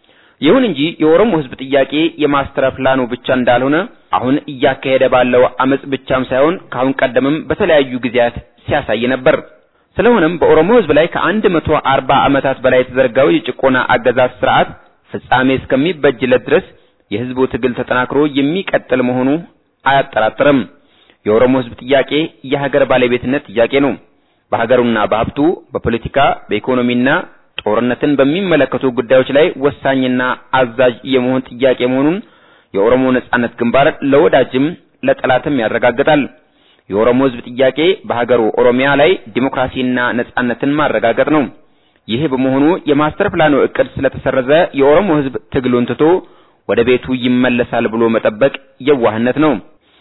ይሁን እንጂ የኦሮሞ ህዝብ ጥያቄ የማስተር ፕላኑ ብቻ እንዳልሆነ አሁን እያካሄደ ባለው አመጽ ብቻም ሳይሆን ካሁን ቀደምም በተለያዩ ጊዜያት ሲያሳይ ነበር። ስለሆነም በኦሮሞ ህዝብ ላይ ከ140 ዓመታት በላይ የተዘረጋው የጭቆና አገዛዝ ስርዓት ፍጻሜ እስከሚበጅለት ድረስ የህዝቡ ትግል ተጠናክሮ የሚቀጥል መሆኑ አያጠራጥርም። የኦሮሞ ህዝብ ጥያቄ የሀገር ባለቤትነት ጥያቄ ነው። በሀገሩና በሀብቱ፣ በፖለቲካ፣ በኢኮኖሚና ጦርነትን በሚመለከቱ ጉዳዮች ላይ ወሳኝና አዛዥ የመሆን ጥያቄ መሆኑን የኦሮሞ ነጻነት ግንባር ለወዳጅም ለጠላትም ያረጋግጣል። የኦሮሞ ህዝብ ጥያቄ በሀገሩ ኦሮሚያ ላይ ዲሞክራሲና ነጻነትን ማረጋገጥ ነው። ይህ በመሆኑ የማስተር ፕላኑ እቅድ ስለተሰረዘ የኦሮሞ ህዝብ ትግሉን ትቶ ወደ ቤቱ ይመለሳል ብሎ መጠበቅ የዋህነት ነው።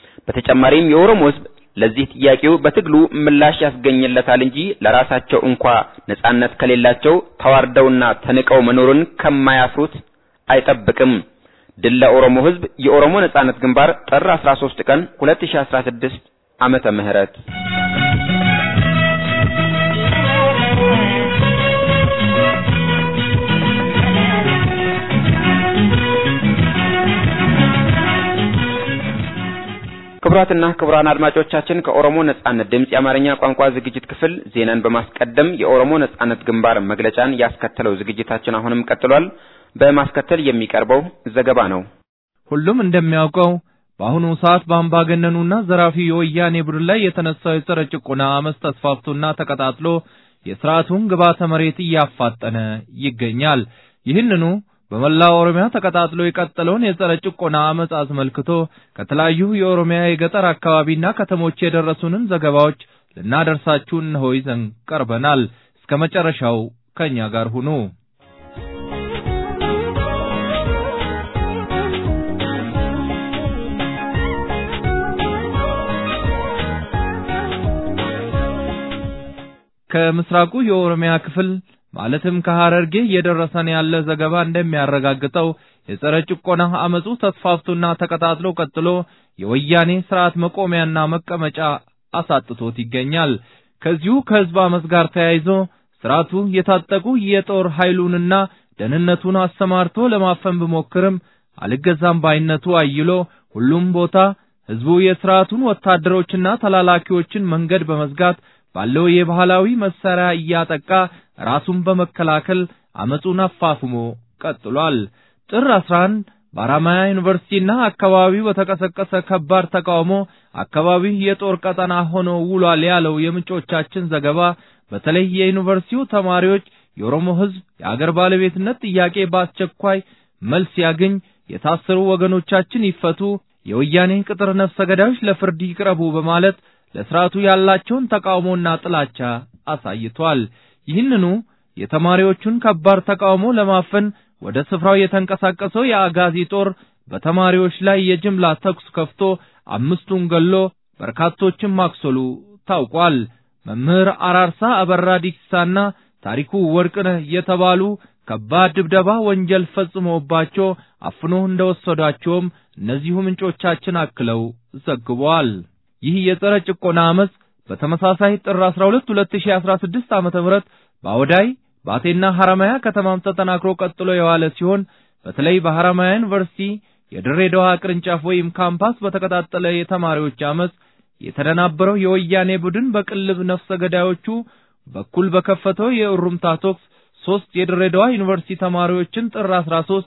በተጨማሪም የኦሮሞ ህዝብ ለዚህ ጥያቄው በትግሉ ምላሽ ያስገኝለታል እንጂ ለራሳቸው እንኳን ነጻነት ከሌላቸው ተዋርደውና ተንቀው መኖርን ከማያፍሩት አይጠብቅም። ድል ለኦሮሞ ህዝብ። የኦሮሞ ነጻነት ግንባር ጥር 13 ቀን 2016 ዓመተ ምህረት። ክቡራትና ክቡራን አድማጮቻችን ከኦሮሞ ነጻነት ድምጽ የአማርኛ ቋንቋ ዝግጅት ክፍል ዜናን በማስቀደም የኦሮሞ ነጻነት ግንባር መግለጫን ያስከተለው ዝግጅታችን አሁንም ቀጥሏል። በማስከተል የሚቀርበው ዘገባ ነው። ሁሉም እንደሚያውቀው በአሁኑ ሰዓት በአምባገነኑና ዘራፊ የወያኔ ቡድን ላይ የተነሳው የጸረ ጭቆና አመጽ ተስፋፍቶና ተቀጣጥሎ የሥርዓቱን ግባተ መሬት እያፋጠነ ይገኛል። ይህንኑ በመላው ኦሮሚያ ተቀጣጥሎ የቀጠለውን የጸረ ጭቆና አመጽ አስመልክቶ ከተለያዩ የኦሮሚያ የገጠር አካባቢና ከተሞች የደረሱንን ዘገባዎች ልናደርሳችሁ እነሆ ይዘን ቀርበናል። እስከ መጨረሻው ከኛ ጋር ሁኑ። ከምስራቁ የኦሮሚያ ክፍል ማለትም ከሐረርጌ የደረሰን ያለ ዘገባ እንደሚያረጋግጠው የጸረ ጭቆና አመጹ ተስፋፍቶና ተቀጣጥሎ ቀጥሎ የወያኔ ስርዓት መቆሚያና መቀመጫ አሳጥቶት ይገኛል። ከዚሁ ከህዝብ አመጽ ጋር ተያይዞ ስርዓቱ የታጠቁ የጦር ኃይሉንና ደህንነቱን አሰማርቶ ለማፈን ቢሞክርም አልገዛም ባይነቱ አይሎ ሁሉም ቦታ ህዝቡ የሥርዓቱን ወታደሮችና ተላላኪዎችን መንገድ በመዝጋት ባለው የባህላዊ መሳሪያ እያጠቃ ራሱን በመከላከል አመጹን አፋፍሞ ቀጥሏል። ጥር 11 በሐረማያ ዩኒቨርሲቲና አካባቢው በተቀሰቀሰ ከባድ ተቃውሞ አካባቢው የጦር ቀጠና ሆኖ ውሏል ያለው የምንጮቻችን ዘገባ በተለይ የዩኒቨርሲቲው ተማሪዎች የኦሮሞ ህዝብ የአገር ባለቤትነት ጥያቄ በአስቸኳይ መልስ ያገኝ፣ የታሰሩ ወገኖቻችን ይፈቱ፣ የወያኔ ቅጥር ነፍሰ ገዳዮች ለፍርድ ይቅረቡ በማለት ለሥርዓቱ ያላቸውን ተቃውሞና ጥላቻ አሳይቷል። ይህንኑ የተማሪዎቹን ከባድ ተቃውሞ ለማፈን ወደ ስፍራው የተንቀሳቀሰው የአጋዚ ጦር በተማሪዎች ላይ የጅምላ ተኩስ ከፍቶ 5ቱን ገሎ በርካቶችን ማክሰሉ ታውቋል። መምህር አራርሳ አበራ ዲክሳና ታሪኩ ወርቅነህ የተባሉ ከባድ ድብደባ ወንጀል ፈጽሞባቸው አፍኖ እንደወሰዷቸውም እነዚሁ ምንጮቻችን አክለው ዘግበዋል። ይህ የጸረ ጭቆና አመጽ በተመሳሳይ ጥር 12 2016 ዓ.ም በአወዳይ ባቴና ሐረማያ ከተማም ተጠናክሮ ቀጥሎ የዋለ ሲሆን በተለይ በሐረማያ ዩኒቨርሲቲ የድሬዳዋ ቅርንጫፍ ወይም ካምፓስ በተቀጣጠለ የተማሪዎች አመጽ የተደናበረው የወያኔ ቡድን በቅልብ ነፍሰ ገዳዮቹ በኩል በከፈተው የኡሩምታ ተኩስ 3 የድሬዳዋ ዩኒቨርሲቲ ተማሪዎችን ጥር 13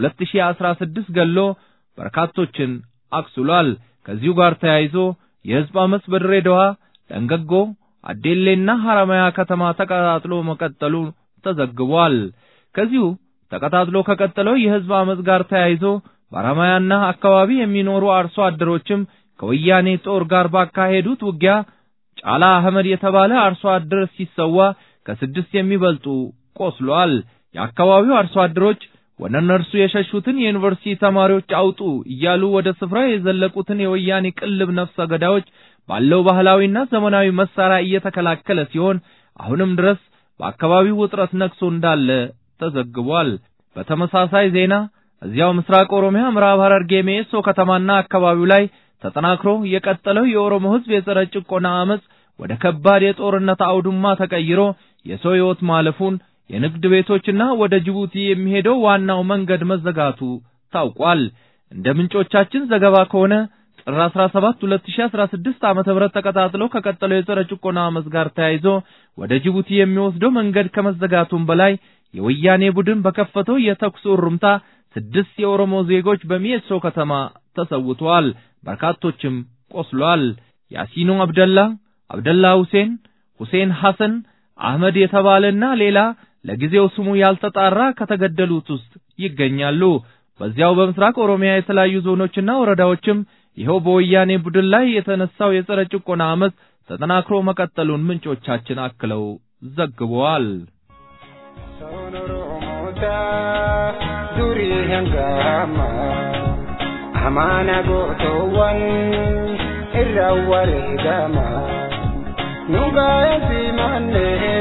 2016 ገሎ በርካቶችን አክሱሏል። ከዚሁ ጋር ተያይዞ የህዝብ አመጽ በድሬዳዋ ደንገጎ አዴሌና ሐረማያ ከተማ ተቀጣጥሎ መቀጠሉ ተዘግቧል። ከዚሁ ተቀጣጥሎ ከቀጠለው የህዝብ አመጽ ጋር ተያይዞ በሐረማያና አካባቢ የሚኖሩ አርሶ አደሮችም ከወያኔ ጦር ጋር ባካሄዱት ውጊያ ጫላ አህመድ የተባለ አርሶ አደር ሲሰዋ ከ6 የሚበልጡ ቆስሏል። የአካባቢው አርሶ አደሮች ወደ እነርሱ የሸሹትን የዩኒቨርሲቲ ተማሪዎች አውጡ እያሉ ወደ ስፍራ የዘለቁትን የወያኔ ቅልብ ነፍሰ ገዳዮች ባለው ባህላዊና ዘመናዊ መሳሪያ እየተከላከለ ሲሆን አሁንም ድረስ በአካባቢው ውጥረት ነግሶ እንዳለ ተዘግቧል። በተመሳሳይ ዜና እዚያው ምስራቅ ኦሮሚያ ምዕራብ ሐረርጌ ሜሶ ከተማና አካባቢው ላይ ተጠናክሮ የቀጠለው የኦሮሞ ህዝብ የጸረ ጭቆና አመጽ ወደ ከባድ የጦርነት አውድማ ተቀይሮ የሰው ሕይወት ማለፉን የንግድ ቤቶችና ወደ ጅቡቲ የሚሄደው ዋናው መንገድ መዘጋቱ ታውቋል። እንደ ምንጮቻችን ዘገባ ከሆነ ጥር 17 2016 ዓ.ም ተቀጣጥሎ ከቀጠለው የጸረ ጭቆና አመጽ ጋር ተያይዞ ወደ ጅቡቲ የሚወስደው መንገድ ከመዘጋቱም በላይ የወያኔ ቡድን በከፈተው የተኩስ እሩምታ 6 የኦሮሞ ዜጎች በሚኤሶ ከተማ ተሰውተዋል፣ በርካቶችም ቆስሏል። ያሲኑ አብደላ ሁሴን ሐሰን አህመድ የተባለና ሌላ ለጊዜው ስሙ ያልተጣራ ከተገደሉት ውስጥ ይገኛሉ። በዚያው በምስራቅ ኦሮሚያ የተለያዩ ዞኖችና ወረዳዎችም ይኸው በወያኔ ቡድን ላይ የተነሳው የጸረ ጭቆና አመጽ ተጠናክሮ መቀጠሉን ምንጮቻችን አክለው ዘግበዋል። አማና ጎቶወን ኢራወሬጋማ ኑጋያሲ ማኔ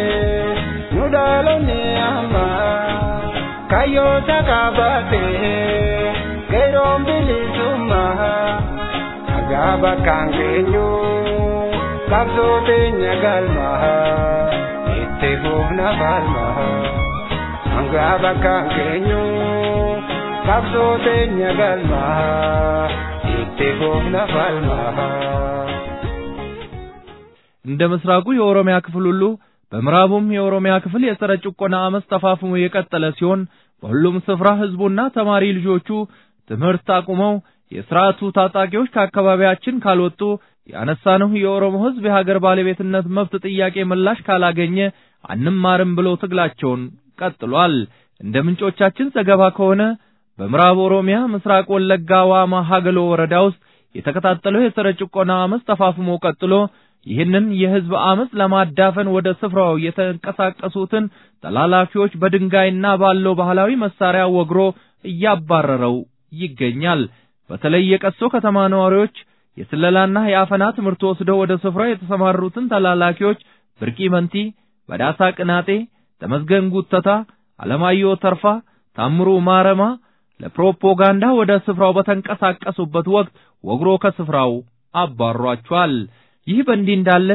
ኑዳለኔ አማ ካዮታ ካባቴ ገሮም ቢሊሱማ አጋባ ካንጌኙ ካብሶቴኛ ጋልማ ኢቴጎና ባልማ አጋባ ካንጌኙ ካብሶቴኛ ጋልማ ኢቴጎና ባልማ እንደ ምስራቁ የኦሮሚያ ክፍል ሁሉ በምዕራቡም የኦሮሚያ ክፍል የጸረ ጭቆና አመጽ ተፋፍሞ የቀጠለ ሲሆን በሁሉም ስፍራ ህዝቡና ተማሪ ልጆቹ ትምህርት አቁመው የሥርዓቱ ታጣቂዎች ከአካባቢያችን ካልወጡ ያነሳነው የኦሮሞ ህዝብ የሀገር ባለቤትነት መብት ጥያቄ ምላሽ ካላገኘ አንማርም ብለው ትግላቸውን ቀጥሏል። እንደ ምንጮቻችን ዘገባ ከሆነ በምዕራብ ኦሮሚያ ምስራቅ ወለጋ ዋማ ሀገሎ ወረዳ ውስጥ የተከታተለው የጸረ ጭቆና አመጽ ተፋፍሞ ቀጥሎ ይህንን የህዝብ አመጽ ለማዳፈን ወደ ስፍራው የተንቀሳቀሱትን ተላላፊዎች በድንጋይና ባለው ባህላዊ መሳሪያ ወግሮ እያባረረው ይገኛል። በተለይ የቀሶ ከተማ ነዋሪዎች የስለላና የአፈና ትምህርት ወስደው ወደ ስፍራው የተሰማሩትን ተላላኪዎች ብርቂ መንቲ፣ በዳሳ ቅናጤ፣ ተመስገን ጉተታ፣ አለማየሁ ተርፋ፣ ታምሩ ማረማ ለፕሮፓጋንዳ ወደ ስፍራው በተንቀሳቀሱበት ወቅት ወግሮ ከስፍራው አባሯቸዋል። ይህ በእንዲህ እንዳለ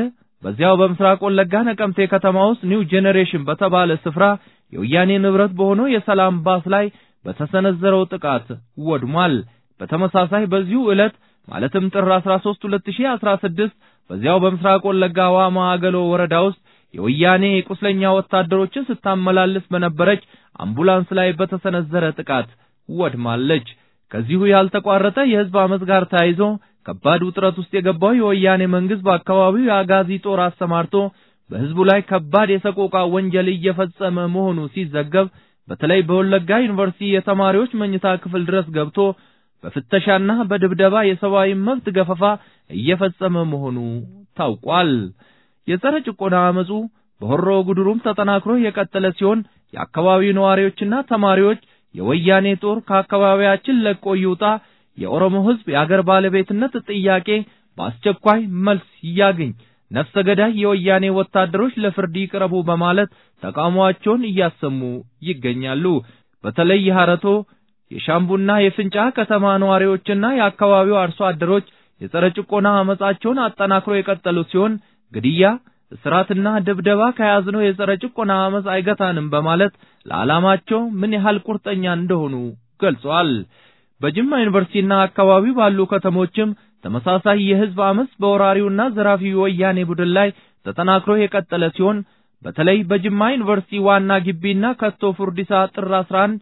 በዚያው በምስራቅ ወለጋ ነቀምቴ ከተማ ውስጥ ኒው ጄኔሬሽን በተባለ ስፍራ የወያኔ ንብረት በሆነው የሰላም ባስ ላይ በተሰነዘረው ጥቃት ወድሟል። በተመሳሳይ በዚሁ ዕለት ማለትም ጥር 13 2016 በዚያው በምስራቅ ወለጋ ዋማ አገሎ ወረዳ ውስጥ የወያኔ ቁስለኛ ወታደሮችን ስታመላልስ በነበረች አምቡላንስ ላይ በተሰነዘረ ጥቃት ወድማለች። ከዚሁ ያልተቋረጠ የህዝብ አመጽ ጋር ተያይዞ ከባድ ውጥረት ውስጥ የገባው የወያኔ መንግስት በአካባቢው የአጋዚ ጦር አሰማርቶ በህዝቡ ላይ ከባድ የሰቆቃ ወንጀል እየፈጸመ መሆኑ ሲዘገብ በተለይ በወለጋ ዩኒቨርሲቲ የተማሪዎች መኝታ ክፍል ድረስ ገብቶ በፍተሻና በድብደባ የሰብአዊ መብት ገፈፋ እየፈጸመ መሆኑ ታውቋል። የጸረ ጭቆና አመጹ በሆሮ ጉድሩም ተጠናክሮ የቀጠለ ሲሆን የአካባቢው ነዋሪዎችና ተማሪዎች የወያኔ ጦር ከአካባቢያችን ለቆ ይውጣ፣ የኦሮሞ ህዝብ የአገር ባለቤትነት ጥያቄ በአስቸኳይ መልስ ያግኝ፣ ነፍሰ ገዳይ የወያኔ ወታደሮች ለፍርድ ይቅረቡ በማለት ተቃውሟቸውን እያሰሙ ይገኛሉ። በተለይ የሐረቶ የሻምቡና የፍንጫ ከተማ ነዋሪዎችና የአካባቢው አርሶ አደሮች የጸረ ጭቆና አመጻቸውን አጠናክሮ የቀጠሉ ሲሆን ግድያ፣ እስራትና ድብደባ ከያዝነው የጸረ ጭቆና አመጽ አይገታንም በማለት ለዓላማቸው ምን ያህል ቁርጠኛ እንደሆኑ ገልጸዋል። በጅማ ዩኒቨርሲቲና አካባቢው ባሉ ከተሞችም ተመሳሳይ የህዝብ አመጽ በወራሪውና ዘራፊው ወያኔ ቡድን ላይ ተጠናክሮ የቀጠለ ሲሆን በተለይ በጅማ ዩኒቨርሲቲ ዋና ግቢና ከቶ ፉርዲሳ ጥር 11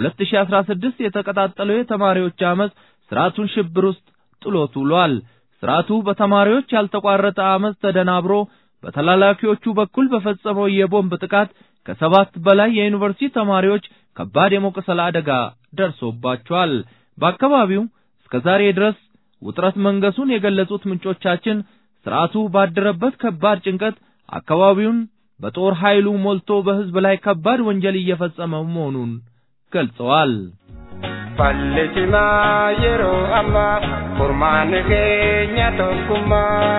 2016 የተቀጣጠለው የተማሪዎች አመጽ ስርዓቱን ሽብር ውስጥ ጥሎት ውሏል። ስርዓቱ በተማሪዎች ያልተቋረጠ አመጽ ተደናብሮ በተላላኪዎቹ በኩል በፈጸመው የቦምብ ጥቃት ከ7 በላይ የዩኒቨርሲቲ ተማሪዎች ከባድ የመቁሰል አደጋ ደርሶባቸዋል። በአካባቢው እስከዛሬ ድረስ ውጥረት መንገሱን የገለጹት ምንጮቻችን ስርዓቱ ባደረበት ከባድ ጭንቀት አካባቢውን በጦር ኃይሉ ሞልቶ በህዝብ ላይ ከባድ ወንጀል እየፈጸመ መሆኑን ገልጸዋል። ፋለቲማ የሮ አማ ቁርማን ገኛ ተኩማ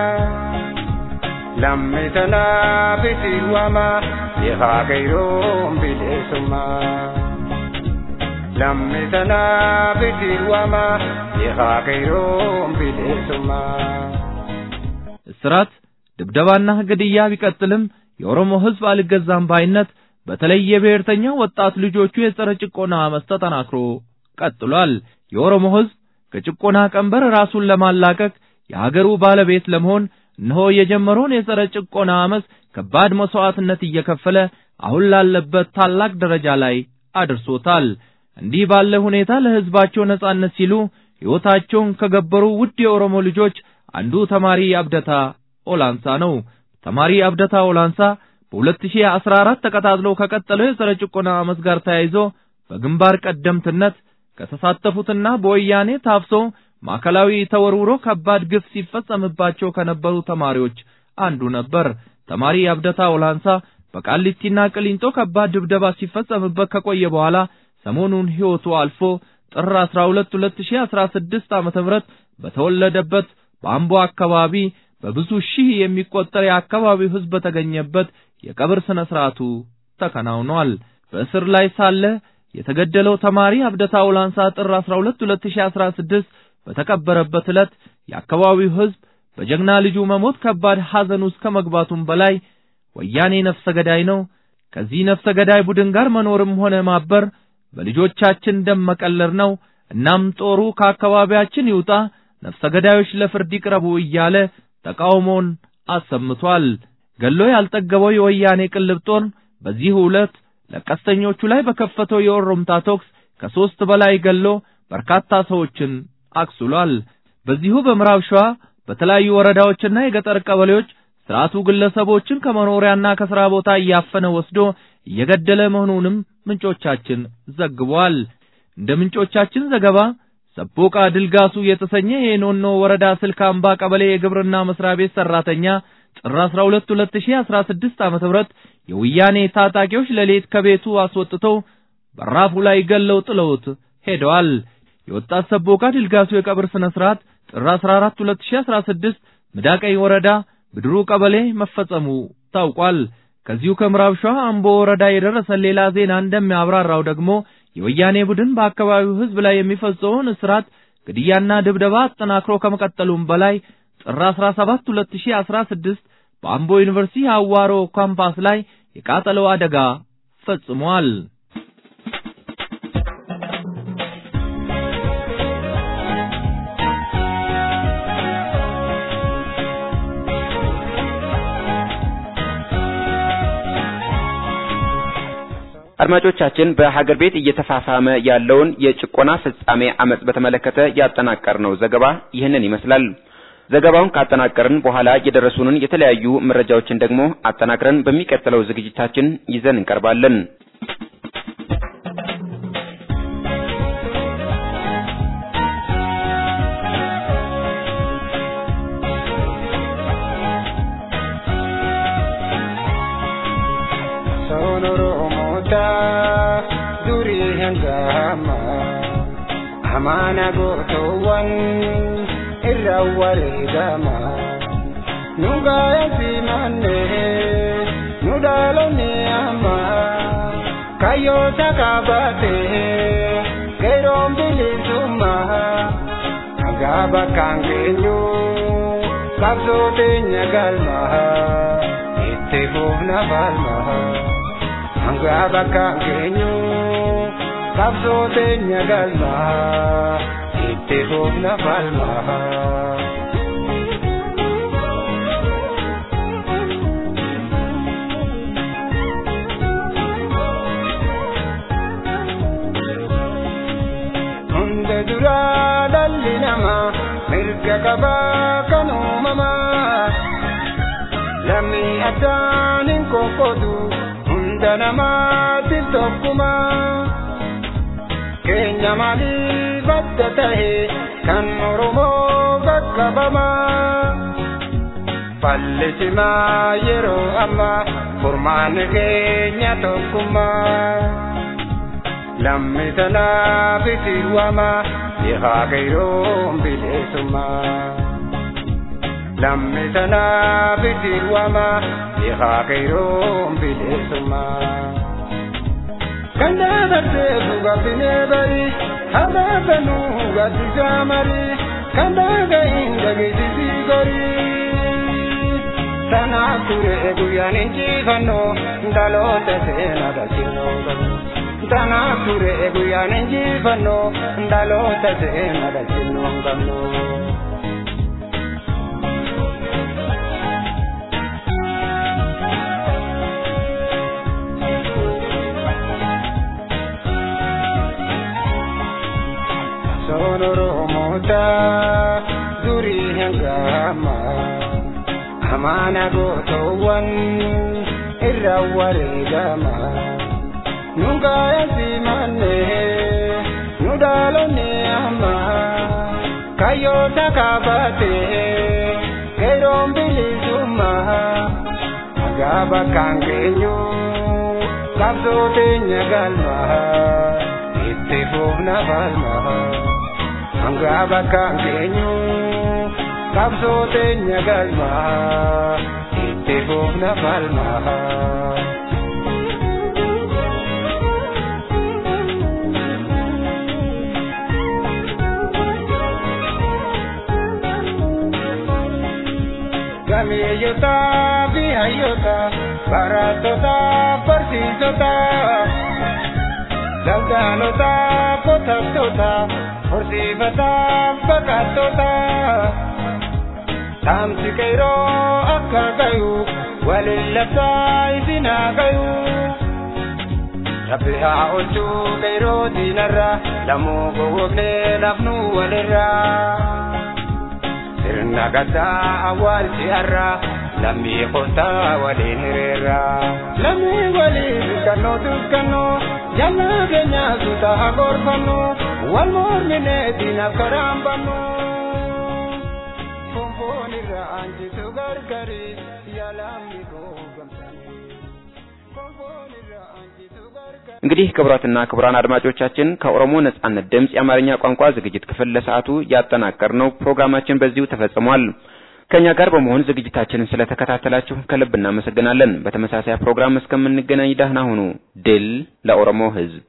ለምተና ቢሲዋማ የሃገይሮ ቢሌሱማ ለምተና ቢሲዋማ የሃገይሮ ቢሌሱማ እስራት፣ ድብደባና ግድያ ቢቀጥልም የኦሮሞ ህዝብ አልገዛም ባይነት በተለይ የብሔርተኛ ወጣት ልጆቹ የጸረ ጭቆና አመጽ ተጠናክሮ ቀጥሏል። የኦሮሞ ህዝብ ከጭቆና ቀንበር ራሱን ለማላቀቅ የሀገሩ ባለቤት ለመሆን እነሆ የጀመረውን የጸረ ጭቆና አመጽ ከባድ መስዋዕትነት እየከፈለ አሁን ላለበት ታላቅ ደረጃ ላይ አድርሶታል። እንዲህ ባለ ሁኔታ ለህዝባቸው ነጻነት ሲሉ ሕይወታቸውን ከገበሩ ውድ የኦሮሞ ልጆች አንዱ ተማሪ አብደታ ኦላንሳ ነው። ተማሪ አብደታ ኦላንሳ በ2014 ተቀጣጥሎ ከቀጠለው የጸረ ጭቆና አመጽ ጋር ተያይዞ በግንባር ቀደምትነት ከተሳተፉትና በወያኔ ታፍሶ ማዕከላዊ ተወርውሮ ከባድ ግፍ ሲፈጸምባቸው ከነበሩ ተማሪዎች አንዱ ነበር። ተማሪ አብደታ ኦላንሳ በቃሊቲና ቅሊንጦ ከባድ ድብደባ ሲፈጸምበት ከቆየ በኋላ ሰሞኑን ሕይወቱ አልፎ ጥር 12 2016 ዓ.ም በተወለደበት በአምቦ አካባቢ በብዙ ሺህ የሚቆጠር የአካባቢው ህዝብ በተገኘበት የቀብር ስነ ስርዓቱ ተከናውኗል። በእስር ላይ ሳለ የተገደለው ተማሪ አብደታ ኦላንሳ ጥር 12 2016 በተቀበረበት ዕለት የአካባቢው ህዝብ በጀግና ልጁ መሞት ከባድ ሐዘን ውስጥ ከመግባቱም በላይ ወያኔ ነፍሰ ገዳይ ነው፣ ከዚህ ነፍሰ ገዳይ ቡድን ጋር መኖርም ሆነ ማበር በልጆቻችን ደም መቀለር ነው፣ እናም ጦሩ ከአካባቢያችን ይውጣ፣ ነፍሰ ገዳዮች ለፍርድ ይቅረቡ እያለ ተቃውሞን አሰምቷል። ገሎ ያልጠገበው የወያኔ ቅልብ ጦር በዚህ ዕለት ለቀስተኞቹ ላይ በከፈተው የኦሮምታ ተኩስ ከ3 በላይ ገሎ በርካታ ሰዎችን አክሱሏል። በዚሁ በምዕራብ ሸዋ በተለያዩ ወረዳዎችና የገጠር ቀበሌዎች ስርዓቱ ግለሰቦችን ከመኖሪያና ከሥራ ቦታ እያፈነ ወስዶ እየገደለ መሆኑንም ምንጮቻችን ዘግበዋል። እንደ ምንጮቻችን ዘገባ ሰቦቃ ድልጋሱ የተሰኘ የኖኖ ወረዳ ስልካምባ ቀበሌ የግብርና መስሪያ ቤት ሰራተኛ ጥር 12 2016 ዓ.ም የወያኔ ታጣቂዎች ለሌት ከቤቱ አስወጥተው በራፉ ላይ ገለው ጥለውት ሄደዋል። የወጣት ሰቦቃ ድልጋሱ የቀብር ስነ ስርዓት ጥር 14 2016 ምዳቀይ ወረዳ ብድሩ ቀበሌ መፈጸሙ ታውቋል። ከዚሁ ከምዕራብ ሸዋ አምቦ ወረዳ የደረሰ ሌላ ዜና እንደሚያብራራው ደግሞ የወያኔ ቡድን በአካባቢው ህዝብ ላይ የሚፈጸመውን እስራት፣ ግድያና ድብደባ አጠናክሮ ከመቀጠሉም በላይ ጥር 17 2016 በአምቦ ዩኒቨርሲቲ አዋሮ ካምፓስ ላይ የቃጠሎ አደጋ ፈጽሟል። አድማጮቻችን በሀገር ቤት እየተፋፋመ ያለውን የጭቆና ፍጻሜ አመጽ በተመለከተ ያጠናቀርነው ዘገባ ይህንን ይመስላል። ዘገባውን ካጠናቀርን በኋላ የደረሱንን የተለያዩ መረጃዎችን ደግሞ አጠናቅረን በሚቀጥለው ዝግጅታችን ይዘን እንቀርባለን። Amana gotowan irrawale gama nugaya simane nudalone ama kayo takabate kerombili suma agaba kangenyu kabzote nyagalma itefuna balma agaba kangenyu kabzote nyagalma itefuna balma unde dura dallinama mirga kaba kanu mama lammi atanin kokodu undanama titokuma Kenya mali battatahe kan oromo gakkabama pallisima yero amma furman Kenya tokkuma lammitana bitiwama yeha gairo bilesuma lammitana bitiwama yeha gairo bilesuma Kanda darte buga bine bari hada banu gadi jamari kanda ga inda gidi gori sana kure guyan jivano dalo tesena da chino sana kure guyan jivano dalo tesena da chino gano Sonoromoda duri hangama amana gotowan irrawale gama nugaya simane nudalone ama kayo takabate kerombili suma agaba kangenyu kabzote nyagalma itefuna balma Angaba kangenyu kabzote nyagalma itefuna balma Gamiyota bihayota baratota parsisota Dalgalota potatota Horsifata bakatota Tamsi kairo akka gayu walillata isina gayu Rabbiha olchu kairo dinarra lamu gogogne nafnu walirra Sirna gata awal siarra lammi khota walinirra Lammi walirra dukkano Jalla genya suta gorfano wal mormine dina karambano Komponi ra anji sugar kari yalammi go gamsani Komponi ra anji sugar kari እንግዲህ ክቡራትና ክቡራን አድማጮቻችን ከኦሮሞ ነጻነት ድምጽ የአማርኛ ቋንቋ ዝግጅት ክፍል ለሰዓቱ ያጠናቀርነው ፕሮግራማችን በዚሁ ተፈጽሟል። ከኛ ጋር በመሆን ዝግጅታችንን ስለተከታተላችሁ ከልብ እናመሰግናለን። በተመሳሳይ ፕሮግራም እስከምንገናኝ ደህና ሁኑ። ድል ለኦሮሞ ሕዝብ።